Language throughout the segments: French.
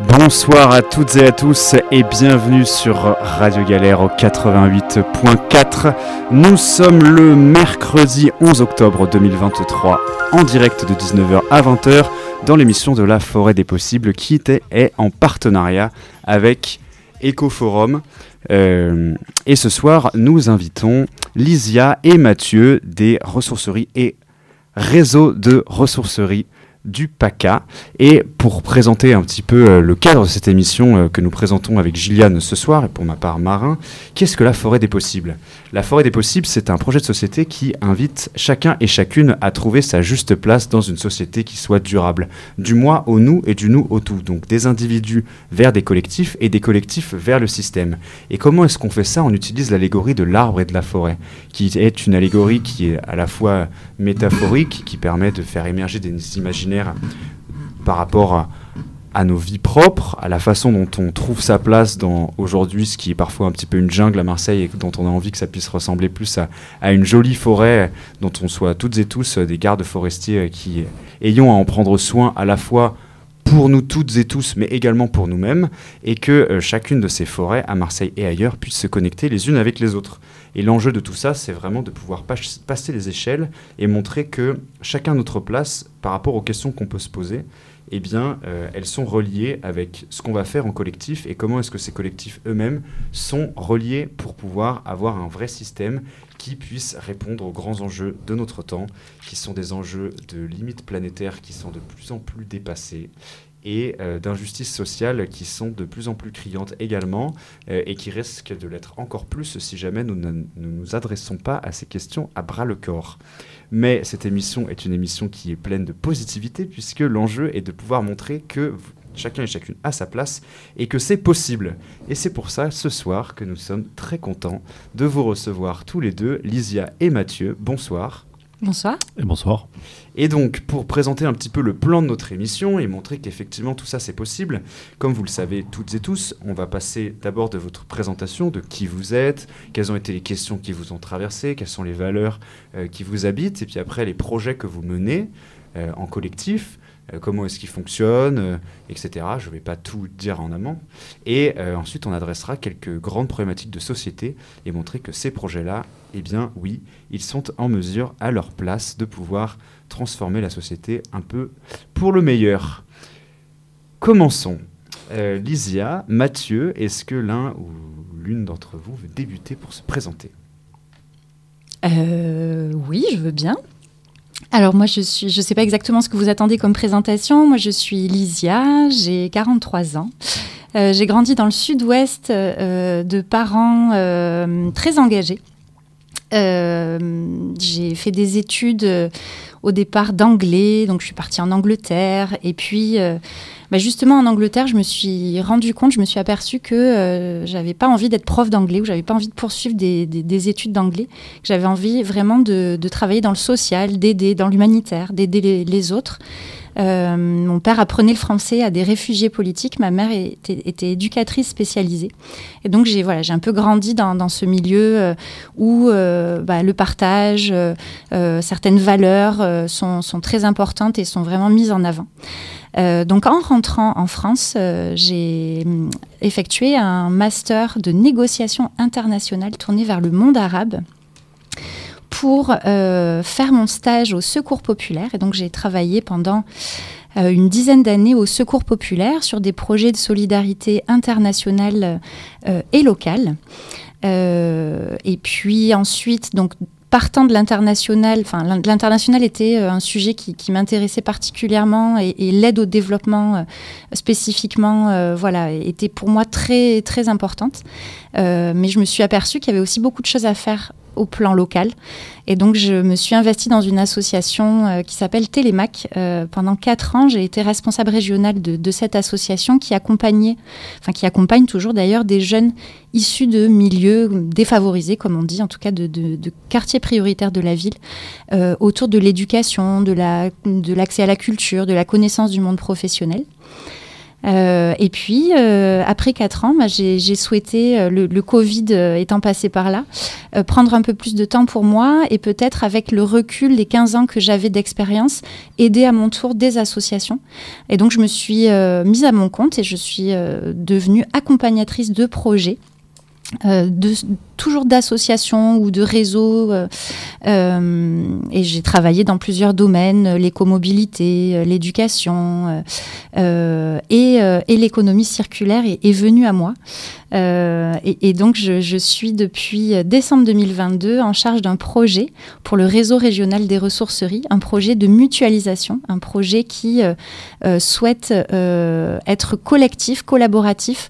Bonsoir à toutes et à tous et bienvenue sur Radio Galère au 88.4. Nous sommes le mercredi 11 octobre 2023 en direct de 19h à 20h dans l'émission de la Forêt des Possibles qui est en partenariat avec Ecoforum. Et ce soir, nous invitons Lysia et Mathieu des ressourceries et réseaux de ressourceries du PACA. Et pour présenter un petit peu le cadre de cette émission que nous présentons avec Gilliane ce soir, et pour ma part Marin, qu'est-ce que la Forêt des Possibles ? La Forêt des Possibles, c'est un projet de société qui invite chacun et chacune à trouver sa juste place dans une société qui soit durable. Du moi au nous et du nous au tout. Donc des individus vers des collectifs et des collectifs vers le système. Et comment est-ce qu'on fait ça ? On utilise l'allégorie de l'arbre et de la forêt, qui est une allégorie qui est à la fois métaphorique, qui permet de faire émerger des imaginaires par rapport à nos vies propres, à la façon dont on trouve sa place dans aujourd'hui ce qui est parfois un petit peu une jungle à Marseille et dont on a envie que ça puisse ressembler plus à une jolie forêt dont on soit toutes et tous des gardes forestiers qui ayons à en prendre soin à la fois pour nous toutes et tous, mais également pour nous-mêmes, et que chacune de ces forêts, à Marseille et ailleurs, puisse se connecter les unes avec les autres. Et l'enjeu de tout ça, c'est vraiment de pouvoir passer les échelles et montrer que chacun notre place, par rapport aux questions qu'on peut se poser, eh bien, elles sont reliées avec ce qu'on va faire en collectif et comment est-ce que ces collectifs eux-mêmes sont reliés pour pouvoir avoir un vrai système qui puisse répondre aux grands enjeux de notre temps, qui sont des enjeux de limites planétaires qui sont de plus en plus dépassés et d'injustices sociales qui sont de plus en plus criantes également et qui risquent de l'être encore plus si jamais nous ne nous adressons pas à ces questions à bras-le-corps. Mais cette émission est une émission qui est pleine de positivité puisque l'enjeu est de pouvoir montrer que chacun et chacune a sa place et que c'est possible. Et c'est pour ça, ce soir, que nous sommes très contents de vous recevoir tous les deux, Lysia et Mathieu. Bonsoir. Bonsoir. Et bonsoir. Et donc, pour présenter un petit peu le plan de notre émission et montrer qu'effectivement tout ça c'est possible, comme vous le savez toutes et tous, on va passer d'abord de votre présentation, de qui vous êtes, quelles ont été les questions qui vous ont traversé, quelles sont les valeurs qui vous habitent, et puis après les projets que vous menez en collectif, comment est-ce qu'ils fonctionnent, etc. Je ne vais pas tout dire en amont. Et ensuite, on adressera quelques grandes problématiques de société et montrer que ces projets-là, eh bien oui, ils sont en mesure, à leur place, de pouvoir transformer la société un peu pour le meilleur. Commençons. Lysia, Mathieu, est-ce que l'un ou l'une d'entre vous veut débuter pour se présenter ? Oui, je veux bien. Alors moi, je ne sais pas exactement ce que vous attendez comme présentation. Moi, je suis Lysia, j'ai 43 ans. J'ai grandi dans le sud-ouest de parents très engagés. J'ai fait des études au départ d'anglais, donc je suis partie en Angleterre. Et puis, justement, en Angleterre, je me suis aperçue que j'avais pas envie d'être prof d'anglais ou j'avais pas envie de poursuivre des études d'anglais. J'avais envie vraiment de travailler dans le social, d'aider dans l'humanitaire, d'aider les autres. Mon père apprenait le français à des réfugiés politiques. Ma mère était éducatrice spécialisée. Et donc, j'ai un peu grandi dans ce milieu où le partage, certaines valeurs sont très importantes et sont vraiment mises en avant. Donc, en rentrant en France, j'ai effectué un master de négociation internationale tourné vers le monde arabe pour faire mon stage au Secours populaire. Et donc, j'ai travaillé pendant une dizaine d'années au Secours populaire sur des projets de solidarité internationale et locale. Et puis ensuite, donc, partant de l'international, l'international était un sujet qui m'intéressait particulièrement et l'aide au développement spécifiquement, était pour moi très, très importante. Mais je me suis aperçue qu'il y avait aussi beaucoup de choses à faire au plan local. Et donc, je me suis investie dans une association qui s'appelle Télémac. Pendant 4 ans, j'ai été responsable régionale de cette association qui accompagne toujours d'ailleurs des jeunes issus de milieux défavorisés, comme on dit, en tout cas de quartiers prioritaires de la ville, autour de l'éducation, de l'accès à la culture, de la connaissance du monde professionnel. Et puis, après 4 ans, j'ai souhaité, le Covid étant passé par là, prendre un peu plus de temps pour moi et peut-être avec le recul des 15 ans que j'avais d'expérience, aider à mon tour des associations. Et donc, je me suis mise à mon compte et je suis devenue accompagnatrice de projets. Toujours d'associations ou de réseaux et j'ai travaillé dans plusieurs domaines, l'écomobilité, l'éducation et l'économie circulaire est venue à moi et donc je suis depuis décembre 2022 en charge d'un projet pour le réseau régional des ressourceries, un projet de mutualisation, un projet qui souhaite être collectif, collaboratif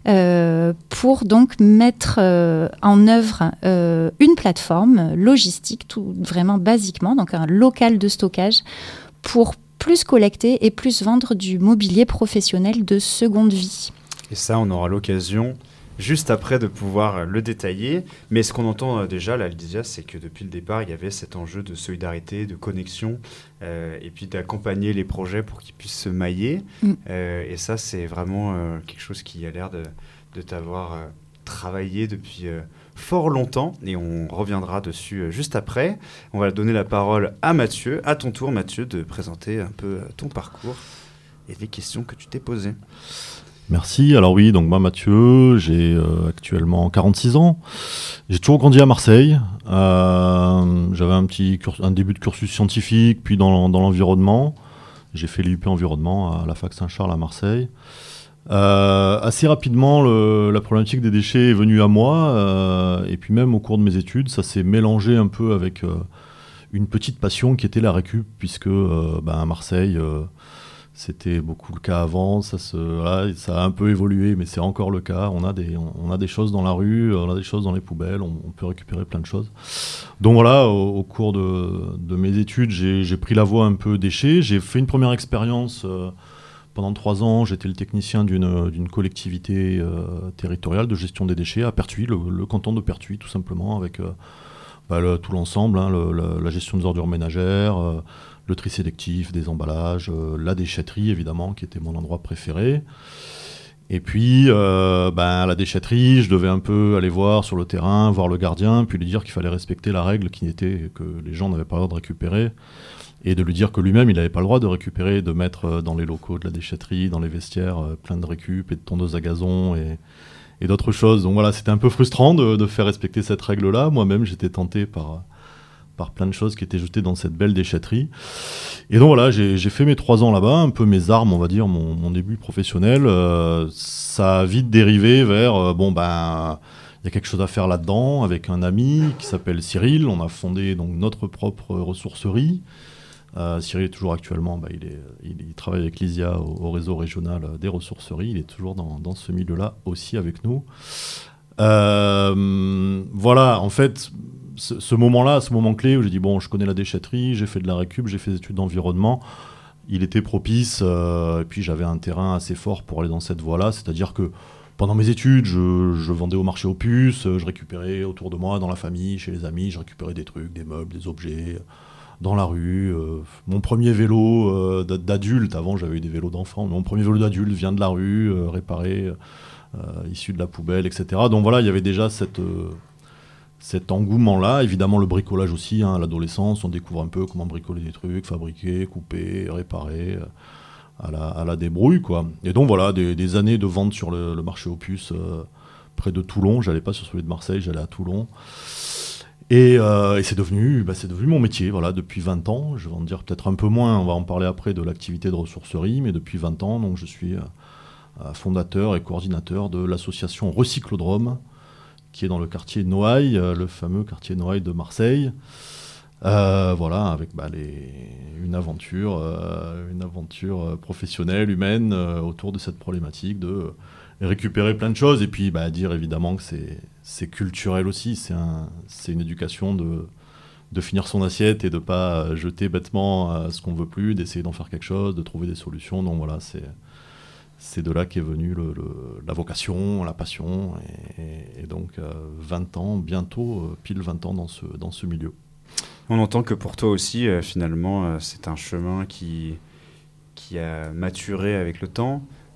pour donc mettre en œuvre une plateforme logistique, tout vraiment basiquement, donc un local de stockage pour plus collecter et plus vendre du mobilier professionnel de seconde vie. Et ça, on aura l'occasion juste après de pouvoir le détailler. Mais ce qu'on entend déjà, là, Lydia, c'est que depuis le départ, il y avait cet enjeu de solidarité, de connexion, et puis d'accompagner les projets pour qu'ils puissent se mailler. Et ça, c'est vraiment quelque chose qui a l'air de t'avoir travaillé depuis fort longtemps. Et on reviendra dessus juste après. On va donner la parole à Mathieu. À ton tour, Mathieu, de présenter un peu ton parcours et les questions que tu t'es posées. Merci. Alors oui, donc moi Mathieu, j'ai actuellement 46 ans. J'ai toujours grandi à Marseille. J'avais un début de cursus scientifique, puis dans l'environnement. J'ai fait l'IUP environnement à la fac Saint-Charles à Marseille. Assez rapidement, la problématique des déchets est venue à moi. Et puis même au cours de mes études, ça s'est mélangé un peu avec une petite passion qui était la récup, puisque à Marseille... c'était beaucoup le cas avant, ça a un peu évolué, mais c'est encore le cas. On a des choses dans la rue, on a des choses dans les poubelles, on peut récupérer plein de choses. Donc voilà, au cours de mes études, j'ai pris la voie un peu déchets. J'ai fait une première expérience pendant 3 ans. J'étais le technicien d'une collectivité territoriale de gestion des déchets à Pertuis, le canton de Pertuis tout simplement, avec tout l'ensemble, la gestion des ordures ménagères, le tri sélectif des emballages, la déchetterie évidemment, qui était mon endroit préféré. Et puis, la déchetterie, je devais un peu aller voir sur le terrain, voir le gardien, puis lui dire qu'il fallait respecter la règle qui était que les gens n'avaient pas le droit de récupérer, et de lui dire que lui-même, il n'avait pas le droit de récupérer, de mettre dans les locaux de la déchetterie, dans les vestiaires, plein de récup et de tondeuses à gazon et d'autres choses. Donc voilà, c'était un peu frustrant de faire respecter cette règle-là. Moi-même, j'étais tenté par plein de choses qui étaient jetées dans cette belle déchetterie. Et donc voilà, j'ai fait mes 3 ans là-bas, un peu mes armes, on va dire, mon début professionnel. Ça a vite dérivé vers, il y a quelque chose à faire là-dedans, avec un ami qui s'appelle Cyril. On a fondé donc notre propre ressourcerie. Cyril est toujours actuellement, il travaille avec Lysia au réseau régional des ressourceries. Il est toujours dans ce milieu-là aussi avec nous. Voilà, en fait... Ce moment clé où j'ai dit je connais la déchetterie, j'ai fait de la récup, j'ai fait des études d'environnement, il était propice, et puis j'avais un terrain assez fort pour aller dans cette voie-là, c'est-à-dire que pendant mes études, je vendais au marché aux puces, je récupérais autour de moi, dans la famille, chez les amis, je récupérais des trucs, des meubles, des objets, dans la rue. Mon premier vélo d'adulte, avant j'avais eu des vélos d'enfants, mais mon premier vélo d'adulte vient de la rue, réparé, issu de la poubelle, etc. Donc voilà, il y avait déjà cet engouement-là, évidemment le bricolage aussi, à l'adolescence, on découvre un peu comment bricoler des trucs, fabriquer, couper, réparer, à la débrouille, quoi. Et donc voilà, des années de vente sur le marché aux puces près de Toulon. J'allais pas sur celui de Marseille, j'allais à Toulon. Et c'est devenu mon métier, voilà, depuis 20 ans. Je vais en dire peut-être un peu moins, on va en parler après de l'activité de ressourcerie, mais depuis 20 ans, donc je suis fondateur et coordinateur de l'association Recyclodrome, qui est dans le quartier Noailles, le fameux quartier Noailles de Marseille. Voilà, avec une aventure professionnelle, humaine, autour de cette problématique de récupérer plein de choses, et puis dire évidemment que c'est culturel aussi, c'est une éducation de finir son assiette et de ne pas jeter bêtement ce qu'on ne veut plus, d'essayer d'en faire quelque chose, de trouver des solutions. Donc voilà, c'est de là qu'est venue la vocation, la passion, et donc 20 ans, bientôt pile 20 ans dans ce milieu. On entend que pour toi aussi, finalement, c'est un chemin qui a maturé avec le temps.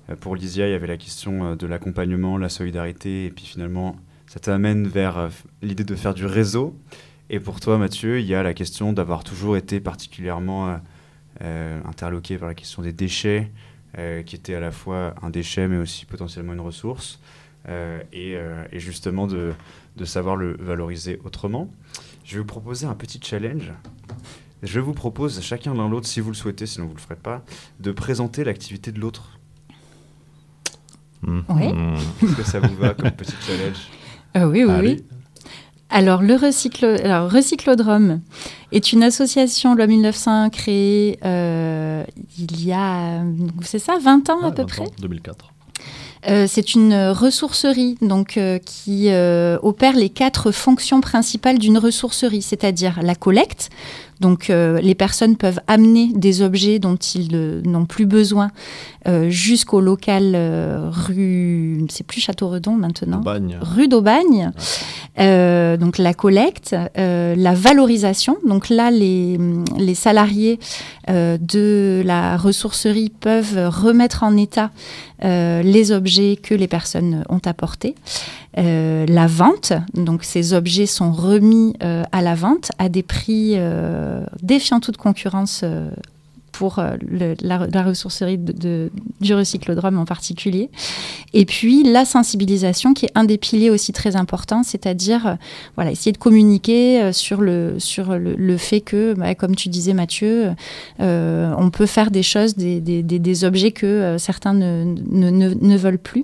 Pour Lysia, il y avait la question de l'accompagnement, la solidarité, et puis finalement, ça t'amène vers l'idée de faire du réseau. Et pour toi, Mathieu, il y a la question d'avoir toujours été particulièrement interloqué par la question des déchets, qui était à la fois un déchet, mais aussi potentiellement une ressource, et justement de savoir le valoriser autrement. Je vais vous proposer un petit challenge. Je vous propose, chacun l'un l'autre, si vous le souhaitez, sinon vous ne le ferez pas, de présenter l'activité de l'autre. Oui. Est-ce que ça vous va comme petit challenge ? Oui. Alors, Recyclodrome est une association loi 1901 créée il y a, c'est ça, 20 ans à peu près ? 2004. C'est une ressourcerie donc, qui opère les 4 fonctions principales d'une ressourcerie, c'est-à-dire la collecte. Donc, les personnes peuvent amener des objets dont ils n'ont plus besoin jusqu'au local rue... C'est plus Château-Redon maintenant. D'Aubagne. Rue d'Aubagne. Donc, la collecte, la valorisation. Donc là, les salariés de la ressourcerie peuvent remettre en état les objets que les personnes ont apportés. La vente, donc ces objets sont remis à la vente à des prix défiant toute concurrence pour la ressourcerie du Recyclodrome en particulier. Et puis la sensibilisation qui est un des piliers aussi très importants, c'est-à-dire essayer de communiquer sur le fait que, comme tu disais Mathieu, on peut faire des choses, des objets que certains ne veulent plus.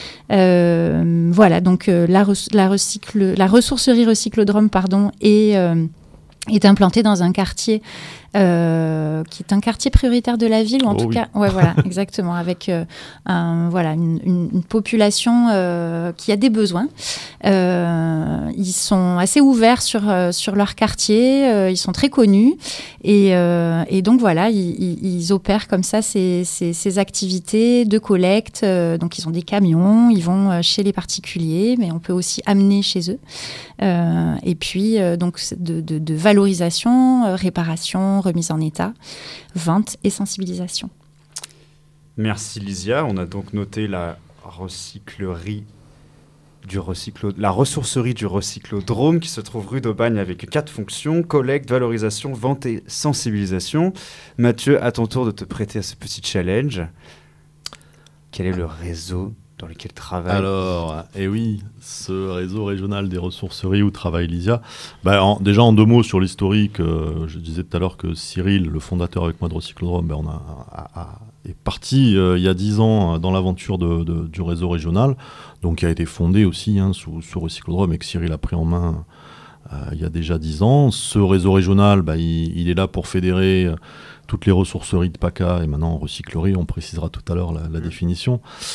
Donc la ressourcerie Recyclodrome est implantée dans un quartier qui est un quartier prioritaire de la ville, ou en tout cas, exactement, avec une population qui a des besoins. Ils sont assez ouverts sur leur quartier, ils sont très connus, et donc ils opèrent comme ça ces activités de collecte. Donc ils ont des camions, ils vont chez les particuliers, mais on peut aussi amener chez eux. Et puis donc de valorisation, réparation, remise en état, vente et sensibilisation. Merci Lysia. On a donc noté la ressourcerie du Recyclodrome qui se trouve rue d'Aubagne avec 4 fonctions: collecte, valorisation, vente et sensibilisation. Mathieu, à ton tour de te prêter à ce petit challenge. Quel est le réseau dans lequel travaille? Alors, ce réseau régional des ressourceries où travaille Lysia. Déjà en 2 mots sur l'historique, je disais tout à l'heure que Cyril, le fondateur avec moi de Recyclodrome, est parti il y a 10 ans dans l'aventure du réseau régional, donc qui a été fondé aussi sous Recyclodrome et que Cyril a pris en main il y a déjà 10 ans. Ce réseau régional, il est là pour fédérer toutes les ressourceries de PACA et maintenant recyclerie, on précisera tout à l'heure la définition.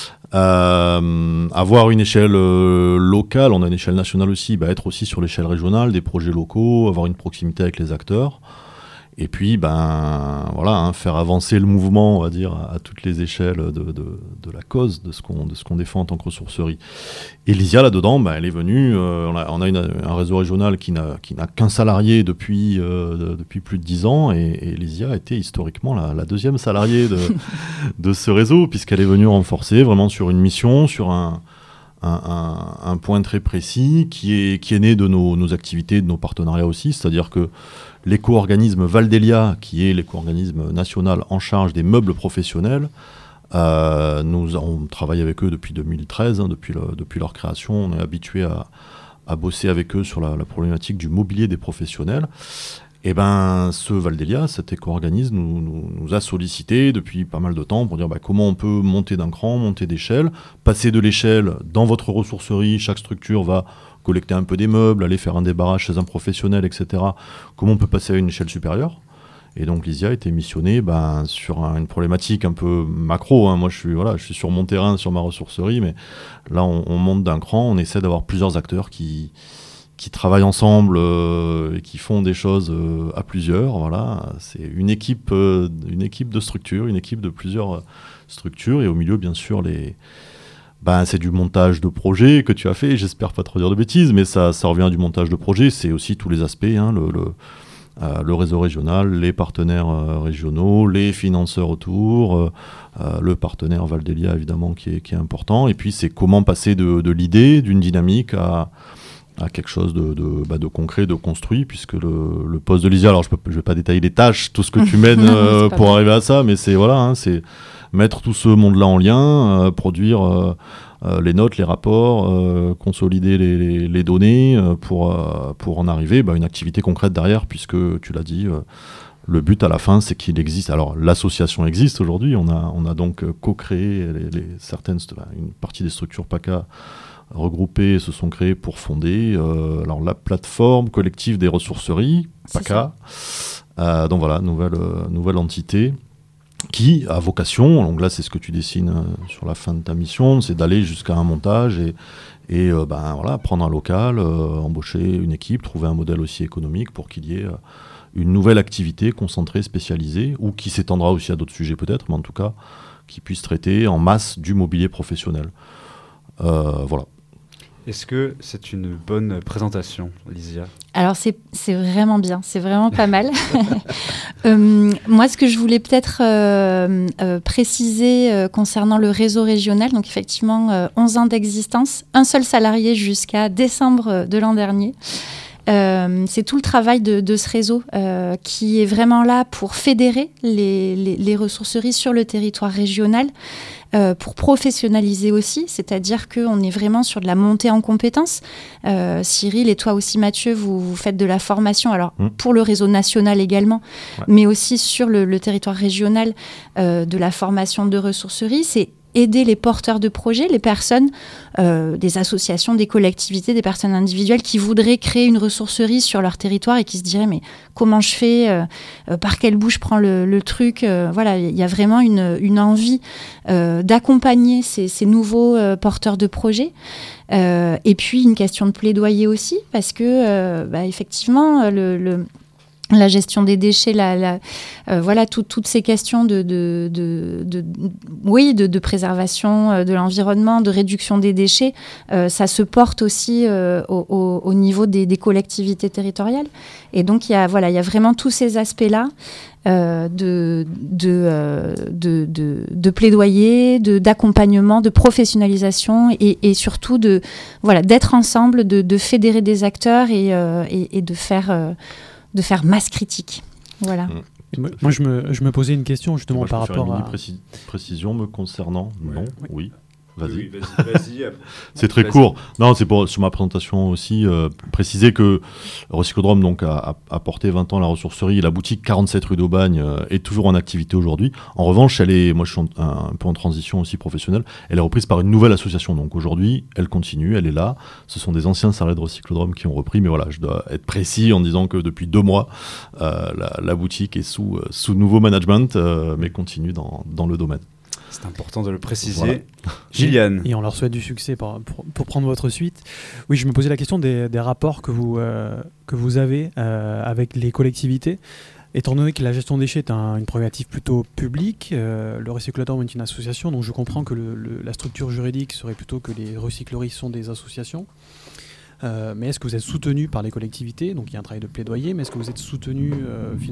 Avoir une échelle locale, on a une échelle nationale aussi, être aussi sur l'échelle régionale, des projets locaux, avoir une proximité avec les acteurs. Et puis, faire avancer le mouvement, on va dire, à toutes les échelles de la cause, de ce qu'on défend en tant que ressourcerie. Et Lysia, là-dedans, elle est venue, on a un réseau régional qui n'a qu'un salarié depuis plus de 10 ans, et Lysia a été historiquement la deuxième salariée de ce réseau, puisqu'elle est venue renforcer vraiment sur une mission, sur un point très précis, qui est né de nos activités, de nos partenariats aussi, c'est-à-dire que l'éco-organisme Valdelia, qui est l'éco-organisme national en charge des meubles professionnels, on travaille avec eux depuis 2013, depuis leur création. On est habitué à bosser avec eux sur la problématique du mobilier des professionnels. Et ce Valdelia, cet éco-organisme, nous a sollicité depuis pas mal de temps pour dire comment on peut monter d'un cran, monter d'échelle, passer de l'échelle dans votre ressourcerie. Chaque structure va collecter un peu des meubles, aller faire un débarras chez un professionnel, etc. Comment on peut passer à une échelle supérieure? Et donc Lysia a été missionnée sur une problématique un peu macro. Moi, je suis sur mon terrain, sur ma ressourcerie, mais là, on monte d'un cran, on essaie d'avoir plusieurs acteurs qui travaillent ensemble et qui font des choses à plusieurs. Voilà. C'est une équipe de structures, une équipe de plusieurs structures, et au milieu, bien sûr, c'est du montage de projet que tu as fait. J'espère pas trop dire de bêtises, mais ça revient du montage de projet. C'est aussi tous les aspects, le réseau régional, les partenaires régionaux, les financeurs autour, le partenaire Val-d'Elia évidemment qui est important. Et puis c'est comment passer de l'idée, d'une dynamique à quelque chose de concret, de construit, puisque le poste de Lysia, alors je vais pas détailler les tâches, tout ce que tu mènes pour arriver à ça, mais c'est c'est mettre tout ce monde-là en lien, produire les notes, les rapports, consolider les données pour en arriver à une activité concrète derrière, puisque tu l'as dit, le but à la fin, c'est qu'il existe. Alors l'association existe aujourd'hui, on a donc co-créé une partie des structures PACA regroupées se sont créées pour fonder la plateforme collective des ressourceries, PACA. Donc voilà, nouvelle entité qui a vocation, donc là c'est ce que tu dessines sur la fin de ta mission, c'est d'aller jusqu'à un montage et prendre un local, embaucher une équipe, trouver un modèle aussi économique pour qu'il y ait une nouvelle activité concentrée, spécialisée, ou qui s'étendra aussi à d'autres sujets peut-être, mais en tout cas qui puisse traiter en masse du mobilier professionnel. Voilà. Est-ce que c'est une bonne présentation, Lysia ? Alors c'est vraiment bien, c'est vraiment pas mal. Moi, ce que je voulais peut-être préciser concernant le réseau régional, donc effectivement 11 ans d'existence, un seul salarié jusqu'à décembre de l'an dernier. C'est tout le travail de ce réseau qui est vraiment là pour fédérer les ressourceries sur le territoire régional, pour professionnaliser aussi, c'est-à-dire qu'on est vraiment sur de la montée en compétences. Cyril et toi aussi Mathieu, vous faites de la formation, alors pour le réseau national également, mais aussi sur le territoire régional, de la formation de ressourceries. C'est aider les porteurs de projets, les personnes, des associations, des collectivités, des personnes individuelles qui voudraient créer une ressourcerie sur leur territoire et qui se diraient mais comment je fais, par quel bout je prends le truc. Voilà, il y a vraiment une envie d'accompagner ces nouveaux porteurs de projets. Et puis une question de plaidoyer aussi, parce que effectivement la gestion des déchets, toutes ces questions de préservation de l'environnement, de réduction des déchets, ça se porte aussi au niveau des collectivités territoriales. Et donc il y a vraiment tous ces aspects-là de plaidoyer, d'accompagnement, de professionnalisation et surtout d'être ensemble, de fédérer des acteurs et de faire masse critique. Voilà. Moi, je me posais une question justement par rapport à... précision me concernant. Non, oui. Vas-y. Oui, vas-y. C'est très court. Non, c'est pour, sur ma présentation aussi, préciser que Recyclodrome donc, a porté 20 ans la ressourcerie et la boutique 47 rue d'Aubagne est toujours en activité aujourd'hui. En revanche, moi je suis un peu en transition aussi professionnelle, elle est reprise par une nouvelle association. Donc aujourd'hui, elle continue, elle est là. Ce sont des anciens salariés de Recyclodrome qui ont repris, mais voilà, je dois être précis en disant que depuis 2 mois, la boutique est sous nouveau management, mais continue dans le domaine. C'est important de le préciser. Voilà. Gilliane. Et on leur souhaite du succès pour prendre votre suite. Oui, je me posais la question des rapports que vous avez avec les collectivités. Étant donné que la gestion des déchets est une prérogative plutôt publique, le Recyclodrome est une association, donc je comprends que la structure juridique serait plutôt que les recycleries sont des associations. Mais est-ce que vous êtes soutenu par les collectivités ? Donc il y a un travail de plaidoyer, mais est-ce que vous êtes soutenu financièrement ?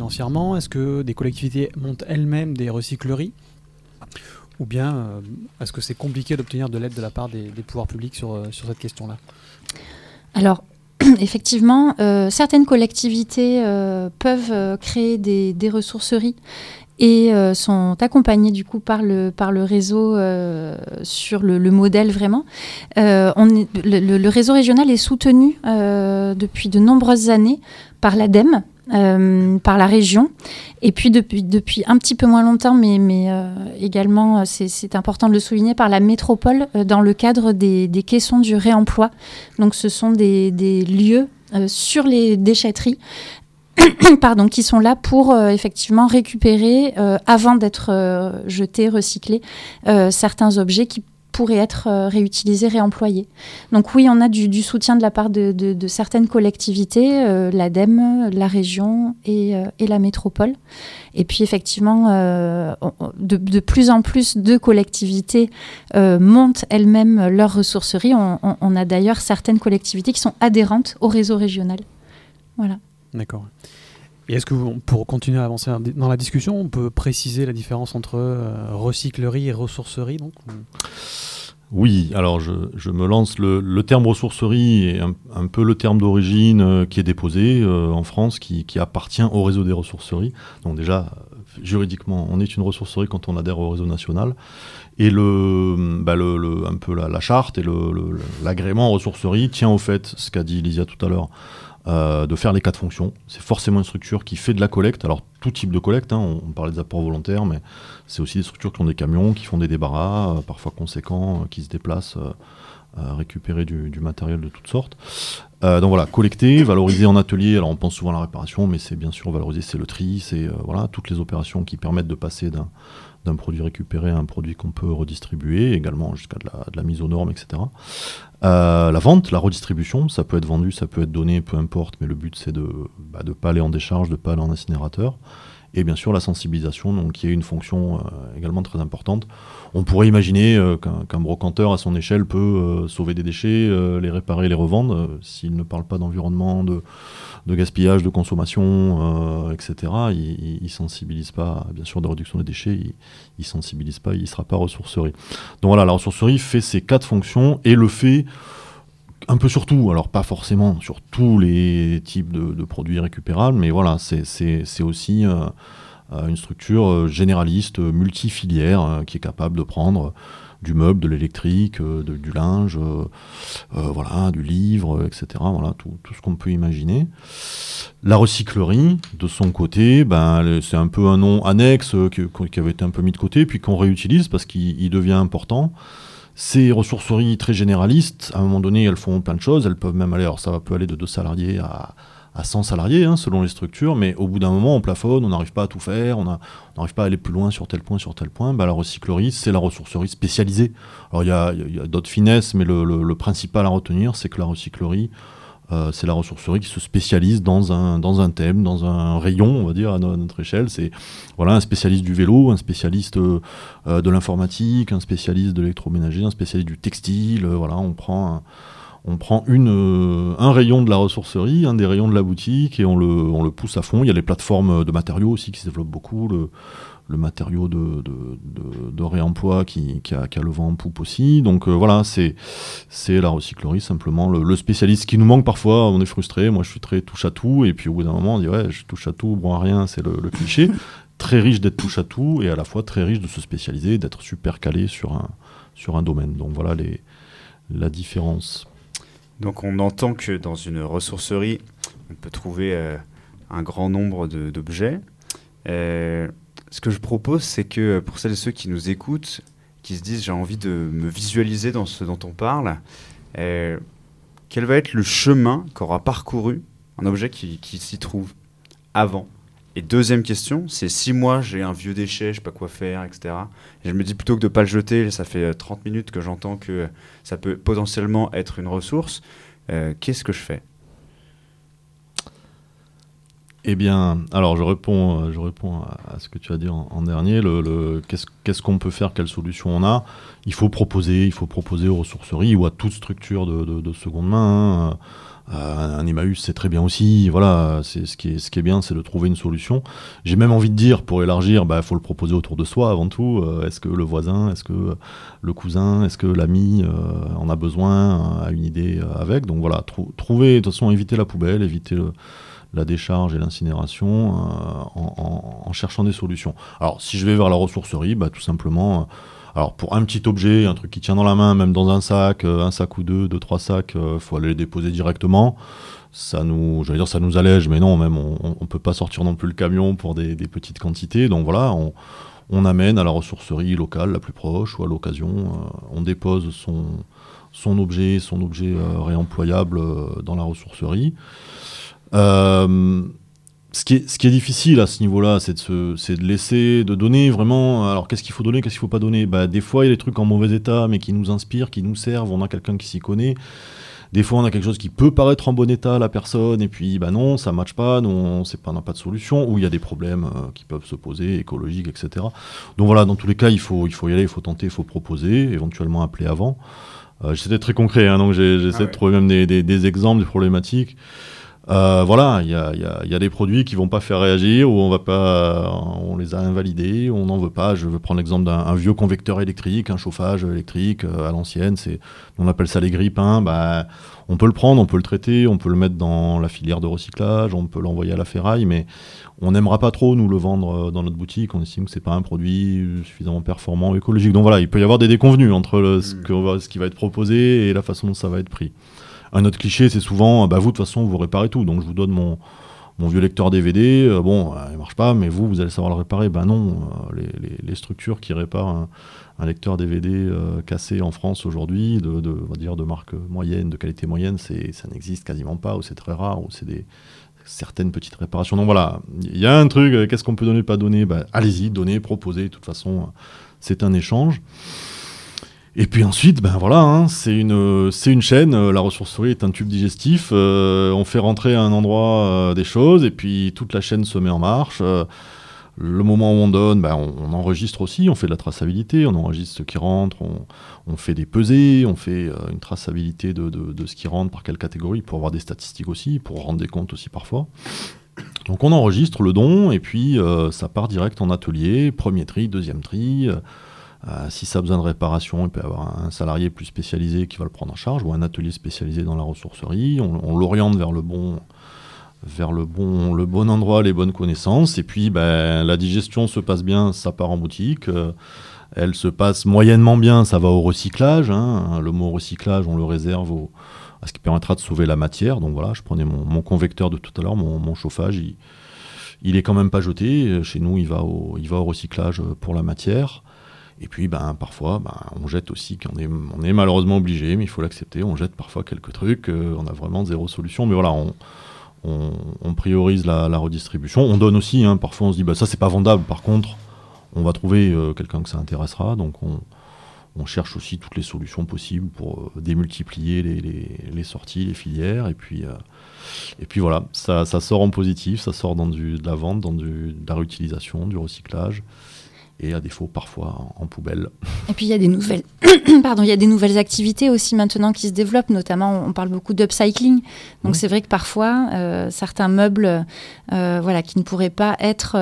Est-ce que des collectivités montent elles-mêmes des recycleries ? Ou bien est-ce que c'est compliqué d'obtenir de l'aide de la part des pouvoirs publics sur cette question-là ? Alors, effectivement, certaines collectivités peuvent créer des ressourceries et sont accompagnées du coup par le réseau sur le modèle vraiment. Le réseau régional est soutenu depuis de nombreuses années par l'ADEME, par la région, et puis depuis un petit peu moins longtemps, mais également, c'est important de le souligner, par la métropole, dans le cadre des caissons du réemploi. Donc ce sont des lieux sur les déchetteries qui sont là pour effectivement récupérer, avant d'être jetés, recyclés, certains objets qui pourraient être réutilisés, réemployés. Donc oui, on a du soutien de la part de certaines collectivités, l'ADEME, la région et la métropole. Et puis effectivement, de plus en plus de collectivités montent elles-mêmes leurs ressourceries. On a d'ailleurs certaines collectivités qui sont adhérentes au réseau régional. Voilà. D'accord. Et est-ce que, pour continuer à avancer dans la discussion, on peut préciser la différence entre recyclerie et ressourcerie donc Oui, alors je me lance. Le terme ressourcerie est un peu le terme d'origine qui est déposé en France, qui appartient au réseau des ressourceries. Donc déjà, juridiquement, on est une ressourcerie quand on adhère au réseau national. Et un peu la charte et l'agrément ressourcerie tient au fait, ce qu'a dit Lysia tout à l'heure, de faire les 4 fonctions. C'est forcément une structure qui fait de la collecte, alors tout type de collecte, on parlait des apports volontaires, mais c'est aussi des structures qui ont des camions, qui font des débarras, parfois conséquents, qui se déplacent à récupérer du matériel de toutes sortes. Donc voilà, collecter, valoriser en atelier, alors on pense souvent à la réparation, mais c'est bien sûr valoriser, c'est le tri, c'est toutes les opérations qui permettent de passer d'un produit récupéré à un produit qu'on peut redistribuer, également jusqu'à de la mise aux normes, etc. La vente, la redistribution, ça peut être vendu, ça peut être donné, peu importe, mais le but c'est de ne pas aller en décharge, de ne pas aller en incinérateur. Et bien sûr la sensibilisation, donc, qui est une fonction également très importante. On pourrait imaginer qu'un brocanteur à son échelle peut sauver des déchets, les réparer, les revendre, s'il ne parle pas d'environnement, de gaspillage, de consommation, etc. Il ne sensibilise pas, bien sûr, de réduction des déchets, il ne sensibilise pas, il ne sera pas ressourcerie. Donc voilà, la ressourcerie fait ces 4 fonctions et le fait un peu sur tout, alors pas forcément sur tous les types de produits récupérables, mais voilà, c'est aussi une structure généraliste, multifilière, qui est capable de prendre du meuble, de l'électrique, du linge, du livre, etc. Voilà, tout ce qu'on peut imaginer. La recyclerie, de son côté, c'est un peu un nom annexe qui avait été un peu mis de côté, puis qu'on réutilise parce qu'il devient important. Ces ressourceries très généralistes, à un moment donné, elles font plein de choses. Elles peuvent même aller, alors ça peut aller de 2 salariés à 100 salariés, selon les structures, mais au bout d'un moment, on plafonne, on n'arrive pas à tout faire, on n'arrive pas à aller plus loin sur tel point. La recyclerie, c'est la ressourcerie spécialisée. Alors il y a d'autres finesses, mais le principal à retenir, c'est que la recyclerie, c'est la ressourcerie qui se spécialise dans un thème, dans un rayon, on va dire, à notre échelle. C'est un spécialiste du vélo, un spécialiste de l'informatique, un spécialiste de l'électroménager, un spécialiste du textile. On prend un rayon de la ressourcerie, un des rayons de la boutique, et on le pousse à fond. Il y a les plateformes de matériaux aussi qui se développent beaucoup, le matériau de réemploi qui a le vent en poupe aussi. Donc c'est la recyclerie, simplement le spécialiste qui nous manque parfois. On est frustré, moi je suis très touche à tout, et puis au bout d'un moment on dit je touche à tout, bon à rien, c'est le cliché. Très riche d'être touche à tout, et à la fois très riche de se spécialiser, d'être super calé sur un domaine. Donc voilà la différence. Donc on entend que dans une ressourcerie, on peut trouver un grand nombre d'objets. Ce que je propose, c'est que pour celles et ceux qui nous écoutent, qui se disent j'ai envie de me visualiser dans ce dont on parle, quel va être le chemin qu'aura parcouru un objet qui s'y trouve avant? Et deuxième question, c'est si moi j'ai un vieux déchet, je sais pas quoi faire, etc. Et je me dis plutôt que de pas le jeter, ça fait 30 minutes que j'entends que ça peut potentiellement être une ressource, qu'est-ce que je fais? Eh bien, alors je réponds à ce que tu as dit en dernier. Qu'est-ce qu'on peut faire, quelle solution on a? Il faut proposer aux ressourceries ou à toute structure de seconde main. Un Emmaüs, c'est très bien aussi. Voilà, ce qui est bien, c'est de trouver une solution. J'ai même envie de dire, pour élargir, faut le proposer autour de soi avant tout. Est-ce que le voisin, est-ce que le cousin, est-ce que l'ami en a besoin, a une idée avec? Donc voilà, trouver, de toute façon, éviter la poubelle, éviter la décharge et l'incinération en cherchant des solutions. Alors, si je vais vers la ressourcerie, tout simplement, alors pour un petit objet, un truc qui tient dans la main, même dans un sac ou deux, 3 sacs, faut aller les déposer directement. Ça nous allège, mais non, même on peut pas sortir non plus le camion pour des petites quantités. Donc voilà, on amène à la ressourcerie locale la plus proche, ou à l'occasion, on dépose son objet réemployable dans la ressourcerie. Ce qui est difficile à ce niveau-là, c'est de donner vraiment. Alors qu'est-ce qu'il faut donner, qu'est-ce qu'il faut pas donner? Des fois il y a des trucs en mauvais état mais qui nous inspirent, qui nous servent, on a quelqu'un qui s'y connaît. Des fois on a quelque chose qui peut paraître en bon état à la personne et puis non, ça matche pas, on n'a pas de solution, ou il y a des problèmes qui peuvent se poser, écologiques, etc. Donc voilà, dans tous les cas il faut y aller, il faut tenter, il faut proposer, éventuellement appeler avant. J'essaie d'être très concret, donc j'essaie de trouver même des exemples, des problématiques. Voilà, il y a des produits qui vont pas faire réagir, ou on les a invalidés, on n'en veut pas. Je veux prendre l'exemple d'un vieux convecteur électrique, un chauffage électrique à l'ancienne, on appelle ça les grille-pains. On peut le prendre, on peut le traiter, on peut le mettre dans la filière de recyclage, on peut l'envoyer à la ferraille, mais on n'aimera pas trop nous le vendre dans notre boutique. On estime que c'est pas un produit suffisamment performant ou écologique. Donc voilà, il peut y avoir des déconvenues entre ce qui va être proposé et la façon dont ça va être pris. Un autre cliché, c'est souvent, vous, de toute façon, vous réparez tout. Donc, je vous donne mon vieux lecteur DVD. Il marche pas, mais vous allez savoir le réparer. Non, les structures qui réparent un lecteur DVD cassé en France aujourd'hui, on va dire de marque moyenne, de qualité moyenne, ça n'existe quasiment pas, ou c'est très rare, ou c'est certaines petites réparations. Donc voilà, il y a un truc, qu'est-ce qu'on peut donner, pas donner ? Allez-y, donnez, proposez. De toute façon, c'est un échange. Et puis ensuite, c'est une chaîne. La ressourcerie est un tube digestif. On fait rentrer à un endroit des choses, et puis toute la chaîne se met en marche. Le moment où on donne, on enregistre aussi. On fait de la traçabilité. On enregistre ce qui rentre. On fait des pesées. On fait une traçabilité de ce qui rentre par quelle catégorie, pour avoir des statistiques aussi, pour rendre des comptes aussi parfois. Donc on enregistre le don, et puis ça part direct en atelier. Premier tri, deuxième tri. Si ça a besoin de réparation, il peut y avoir un salarié plus spécialisé qui va le prendre en charge, ou un atelier spécialisé dans la ressourcerie. On l'oriente vers le bon endroit, les bonnes connaissances. Et puis la digestion se passe bien, ça part en boutique. Elle se passe moyennement bien, ça va au recyclage. Le mot recyclage, on le réserve à ce qui permettra de sauver la matière. Donc voilà, je prenais mon convecteur de tout à l'heure, mon chauffage, il est quand même pas jeté. Chez nous, il va au recyclage pour la matière. Et puis parfois on jette aussi, on est malheureusement obligé, mais il faut l'accepter, on jette parfois quelques trucs, on a vraiment zéro solution, mais voilà, on priorise la redistribution. On donne aussi, parfois on se dit ça c'est pas vendable, par contre on va trouver quelqu'un que ça intéressera, donc on cherche aussi toutes les solutions possibles pour démultiplier les sorties, les filières, et puis voilà, ça sort en positif, ça sort dans de la vente, dans de la réutilisation, du recyclage, et à défaut parfois en poubelle. Et puis il y a des nouvelles il y a des nouvelles activités aussi maintenant qui se développent, notamment on parle beaucoup d'upcycling. Donc c'est vrai que parfois certains meubles qui ne pourraient pas être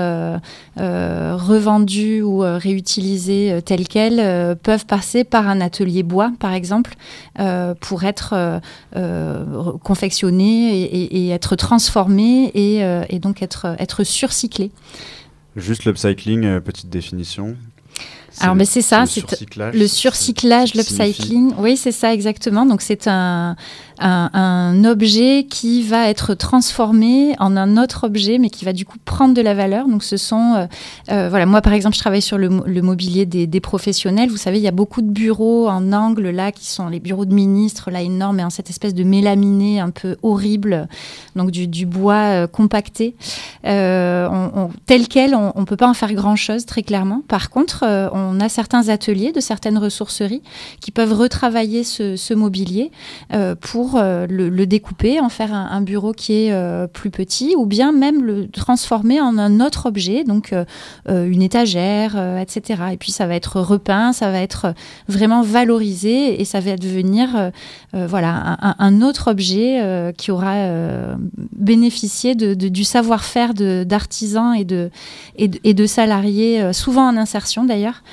revendus ou réutilisés tels quels peuvent passer par un atelier bois par exemple pour être confectionnés et être transformés et donc être surcyclés. Juste l'upcycling, petite définition. Alors c'est ça, le surcyclage, l'upcycling. Oui, c'est ça exactement. Donc c'est un objet qui va être transformé en un autre objet, mais qui va du coup prendre de la valeur. Donc ce sont, moi par exemple, je travaille sur le mobilier des professionnels. Vous savez, il y a beaucoup de bureaux en angle là, qui sont les bureaux de ministres là énormes, et en cette espèce de mélaminé un peu horrible, donc du bois compacté. Tel quel, on peut pas en faire grand chose très clairement. Par contre, on a certains ateliers de certaines ressourceries qui peuvent retravailler ce mobilier pour le découper, en faire un bureau qui est plus petit, ou bien même le transformer en un autre objet, donc une étagère, etc. Et puis ça va être repeint, ça va être vraiment valorisé, et ça va devenir un autre objet qui aura bénéficié du savoir-faire d'artisans et de salariés, souvent en insertion d'ailleurs,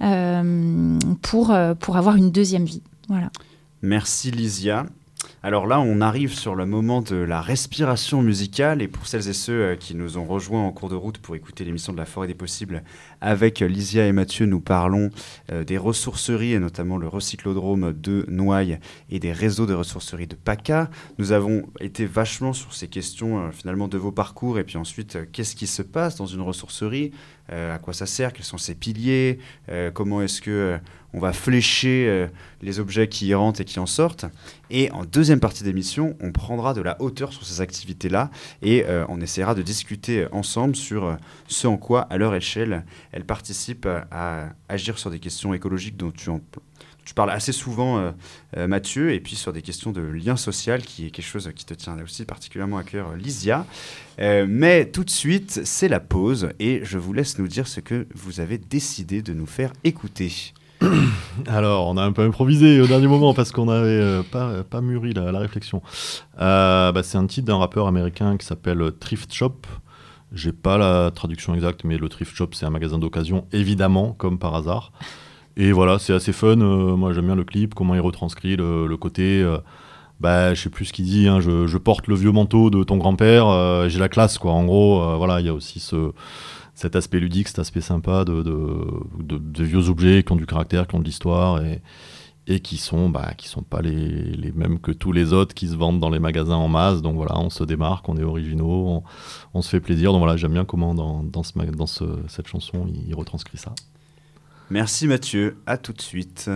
pour avoir une deuxième vie. Voilà. Merci Lysia. Alors là, on arrive sur le moment de la respiration musicale, et pour celles et ceux qui nous ont rejoints en cours de route pour écouter l'émission de la Forêt des Possibles, avec Lysia et Mathieu, nous parlons des ressourceries, et notamment le recyclodrome de Noailles et des réseaux de ressourceries de PACA. Nous avons été vachement sur ces questions finalement de vos parcours, et puis ensuite, qu'est-ce qui se passe dans une ressourcerie, à quoi ça sert, quels sont ses piliers, comment est-ce que on va flécher les objets qui y rentrent et qui en sortent. Et en deuxième partie d'émission, on prendra de la hauteur sur ces activités-là, et on essaiera de discuter ensemble sur ce en quoi, à leur échelle, elles participent à agir sur des questions écologiques dont tu parles assez souvent, Mathieu, et puis sur des questions de lien social, qui est quelque chose qui te tient aussi particulièrement à cœur, Lysia. Mais tout de suite, c'est la pause, et je vous laisse nous dire ce que vous avez décidé de nous faire écouter. Alors, on a un peu improvisé au dernier moment parce qu'on n'avait pas mûri la réflexion. C'est un titre d'un rappeur américain qui s'appelle Thrift Shop. J'ai pas la traduction exacte, mais le Thrift Shop, c'est un magasin d'occasion, évidemment, comme par hasard. Et voilà, c'est assez fun. Moi, j'aime bien le clip, comment il retranscrit le côté... je sais plus ce qu'il dit, hein, je porte le vieux manteau de ton grand-père, j'ai la classe, quoi. En gros, voilà, il y a aussi cet aspect ludique, cet aspect sympa de vieux objets qui ont du caractère, qui ont de l'histoire et qui sont pas les mêmes que tous les autres qui se vendent dans les magasins en masse. Donc voilà, on se démarque, on est originaux, on se fait plaisir. Donc voilà, j'aime bien comment dans cette chanson, il retranscrit ça. Merci Mathieu, à tout de suite.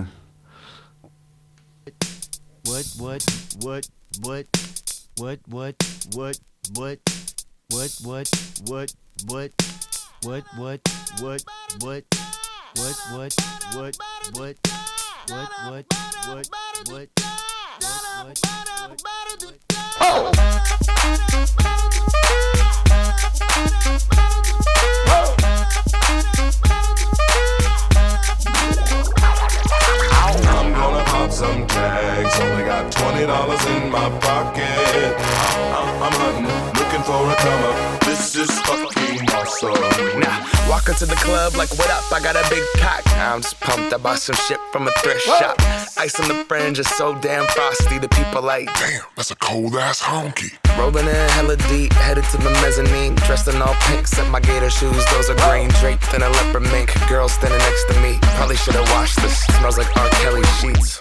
I'm gonna pop some tags. Only got $20 in my pocket. I'm hunting, looking for a come up. This is fucking awesome. Now, walk into the club like, what up? I got a big cock. I'm just pumped. I bought some shit from a thrift shop. Ice on the fringe is so damn frosty. The people like, Damn, that's a cold ass honky. rolling in hella deep, headed to the mezzanine. Dressed in all pink, set my gator shoes. Those are green, draped in a leopard mink. Girl standing next to me. Probably should've washed this. Smells like R. Kelly sheets.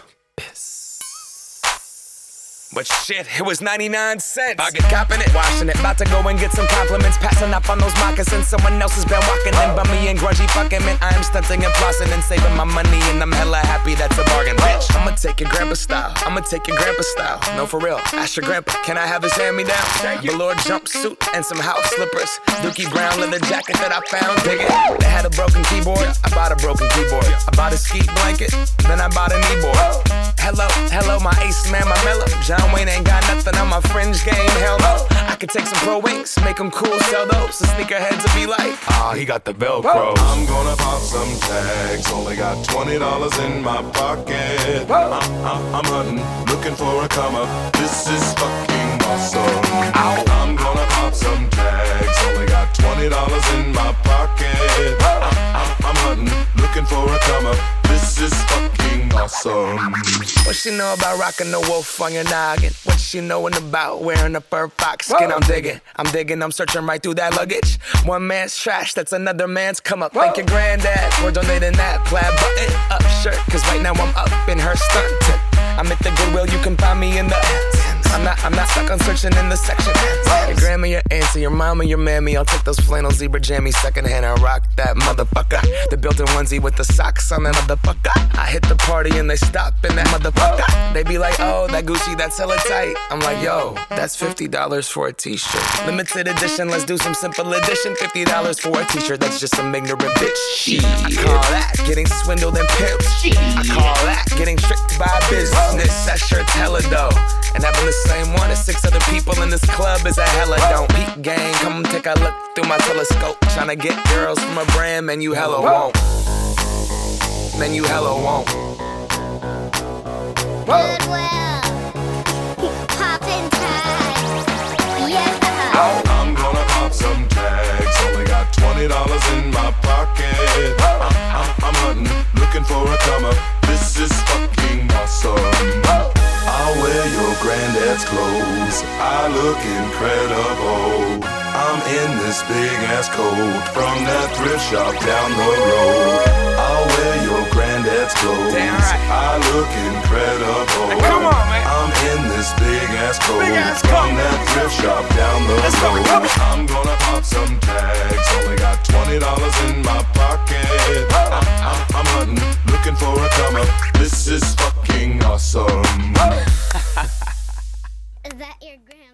But shit, it was 99 cents. I get copping it, washing it. About to go and get some compliments. Passing up on those moccasins. Someone else has been walking in by me and grungy fucking man. I am stunting and flossing and saving my money. And I'm hella happy that's a bargain, bitch. I'ma take your grandpa style. I'ma take your grandpa style. No, for real. Ask your grandpa, can I have his hand-me-down? Velour jumpsuit and some house slippers. Dookie brown leather jacket that I found. Dig it. They had a broken keyboard. I bought a broken keyboard. I bought a ski blanket. Then I bought a kneeboard. Hello, my ace man, my mellow. John Wayne ain't got nothing on my fringe game, hell no. I could take some pro wings, make them cool, sell those. The sneakerheads will be like, he got the Velcro. I'm gonna pop some tags. Only got $20 in my pocket. I'm hunting, looking for a come up. This is fucking awesome. I'm gonna pop some tags. Only got $20 in my pocket. I'm hunting, looking for a come up. This is fucking awesome. What she know about rocking the wolf on your noggin? What she knowin' about wearing a fur fox skin? I'm digging, I'm searching right through that luggage. One man's trash, that's another man's come up. Thank your granddad for donating that plaid button up shirt. Cause right now I'm up in her stunt. I'm at the Goodwill, you can find me in the I'm not stuck on searching in the section. Your grandma, your auntie, your mama, your mammy. I'll take those flannel zebra jammies secondhand and rock that motherfucker. The built-in onesie with the socks on that motherfucker. I hit the party and they stop in that motherfucker. They be like, oh, that Gucci, that's hella tight. I'm like, yo, that's $50 for a t-shirt. Limited edition, let's do some simple edition. $50 for a t-shirt, that's just some ignorant bitch. Shit, I call that getting swindled and pimped. I call that getting tricked by business. That shirt's hella dope. And having the same one as 6 other people in this club is a hella don't. Peak gang, come take a look through my telescope. Tryna get girls from a brand, man, you hella won't. Man, you hella won't. Goodwill, poppin' tags, yeah. I'm gonna pop some tags. Only got $20 in my pocket. I'm hunting, looking for a come up. This is fucking awesome. I'll wear your granddad's clothes. I look incredible. I'm in this big ass coat from that thrift shop down the road. I'll wear your granddad's clothes. Damn right. I look incredible. Hey, come on, man. I'm in this big ass coat ass from coat. that thrift shop down the Let's go, road. come on. I'm gonna pop some tags. Only got $20 in my pocket. I'm hunting, looking for a come up. This is fucking awesome. Is that your grandma?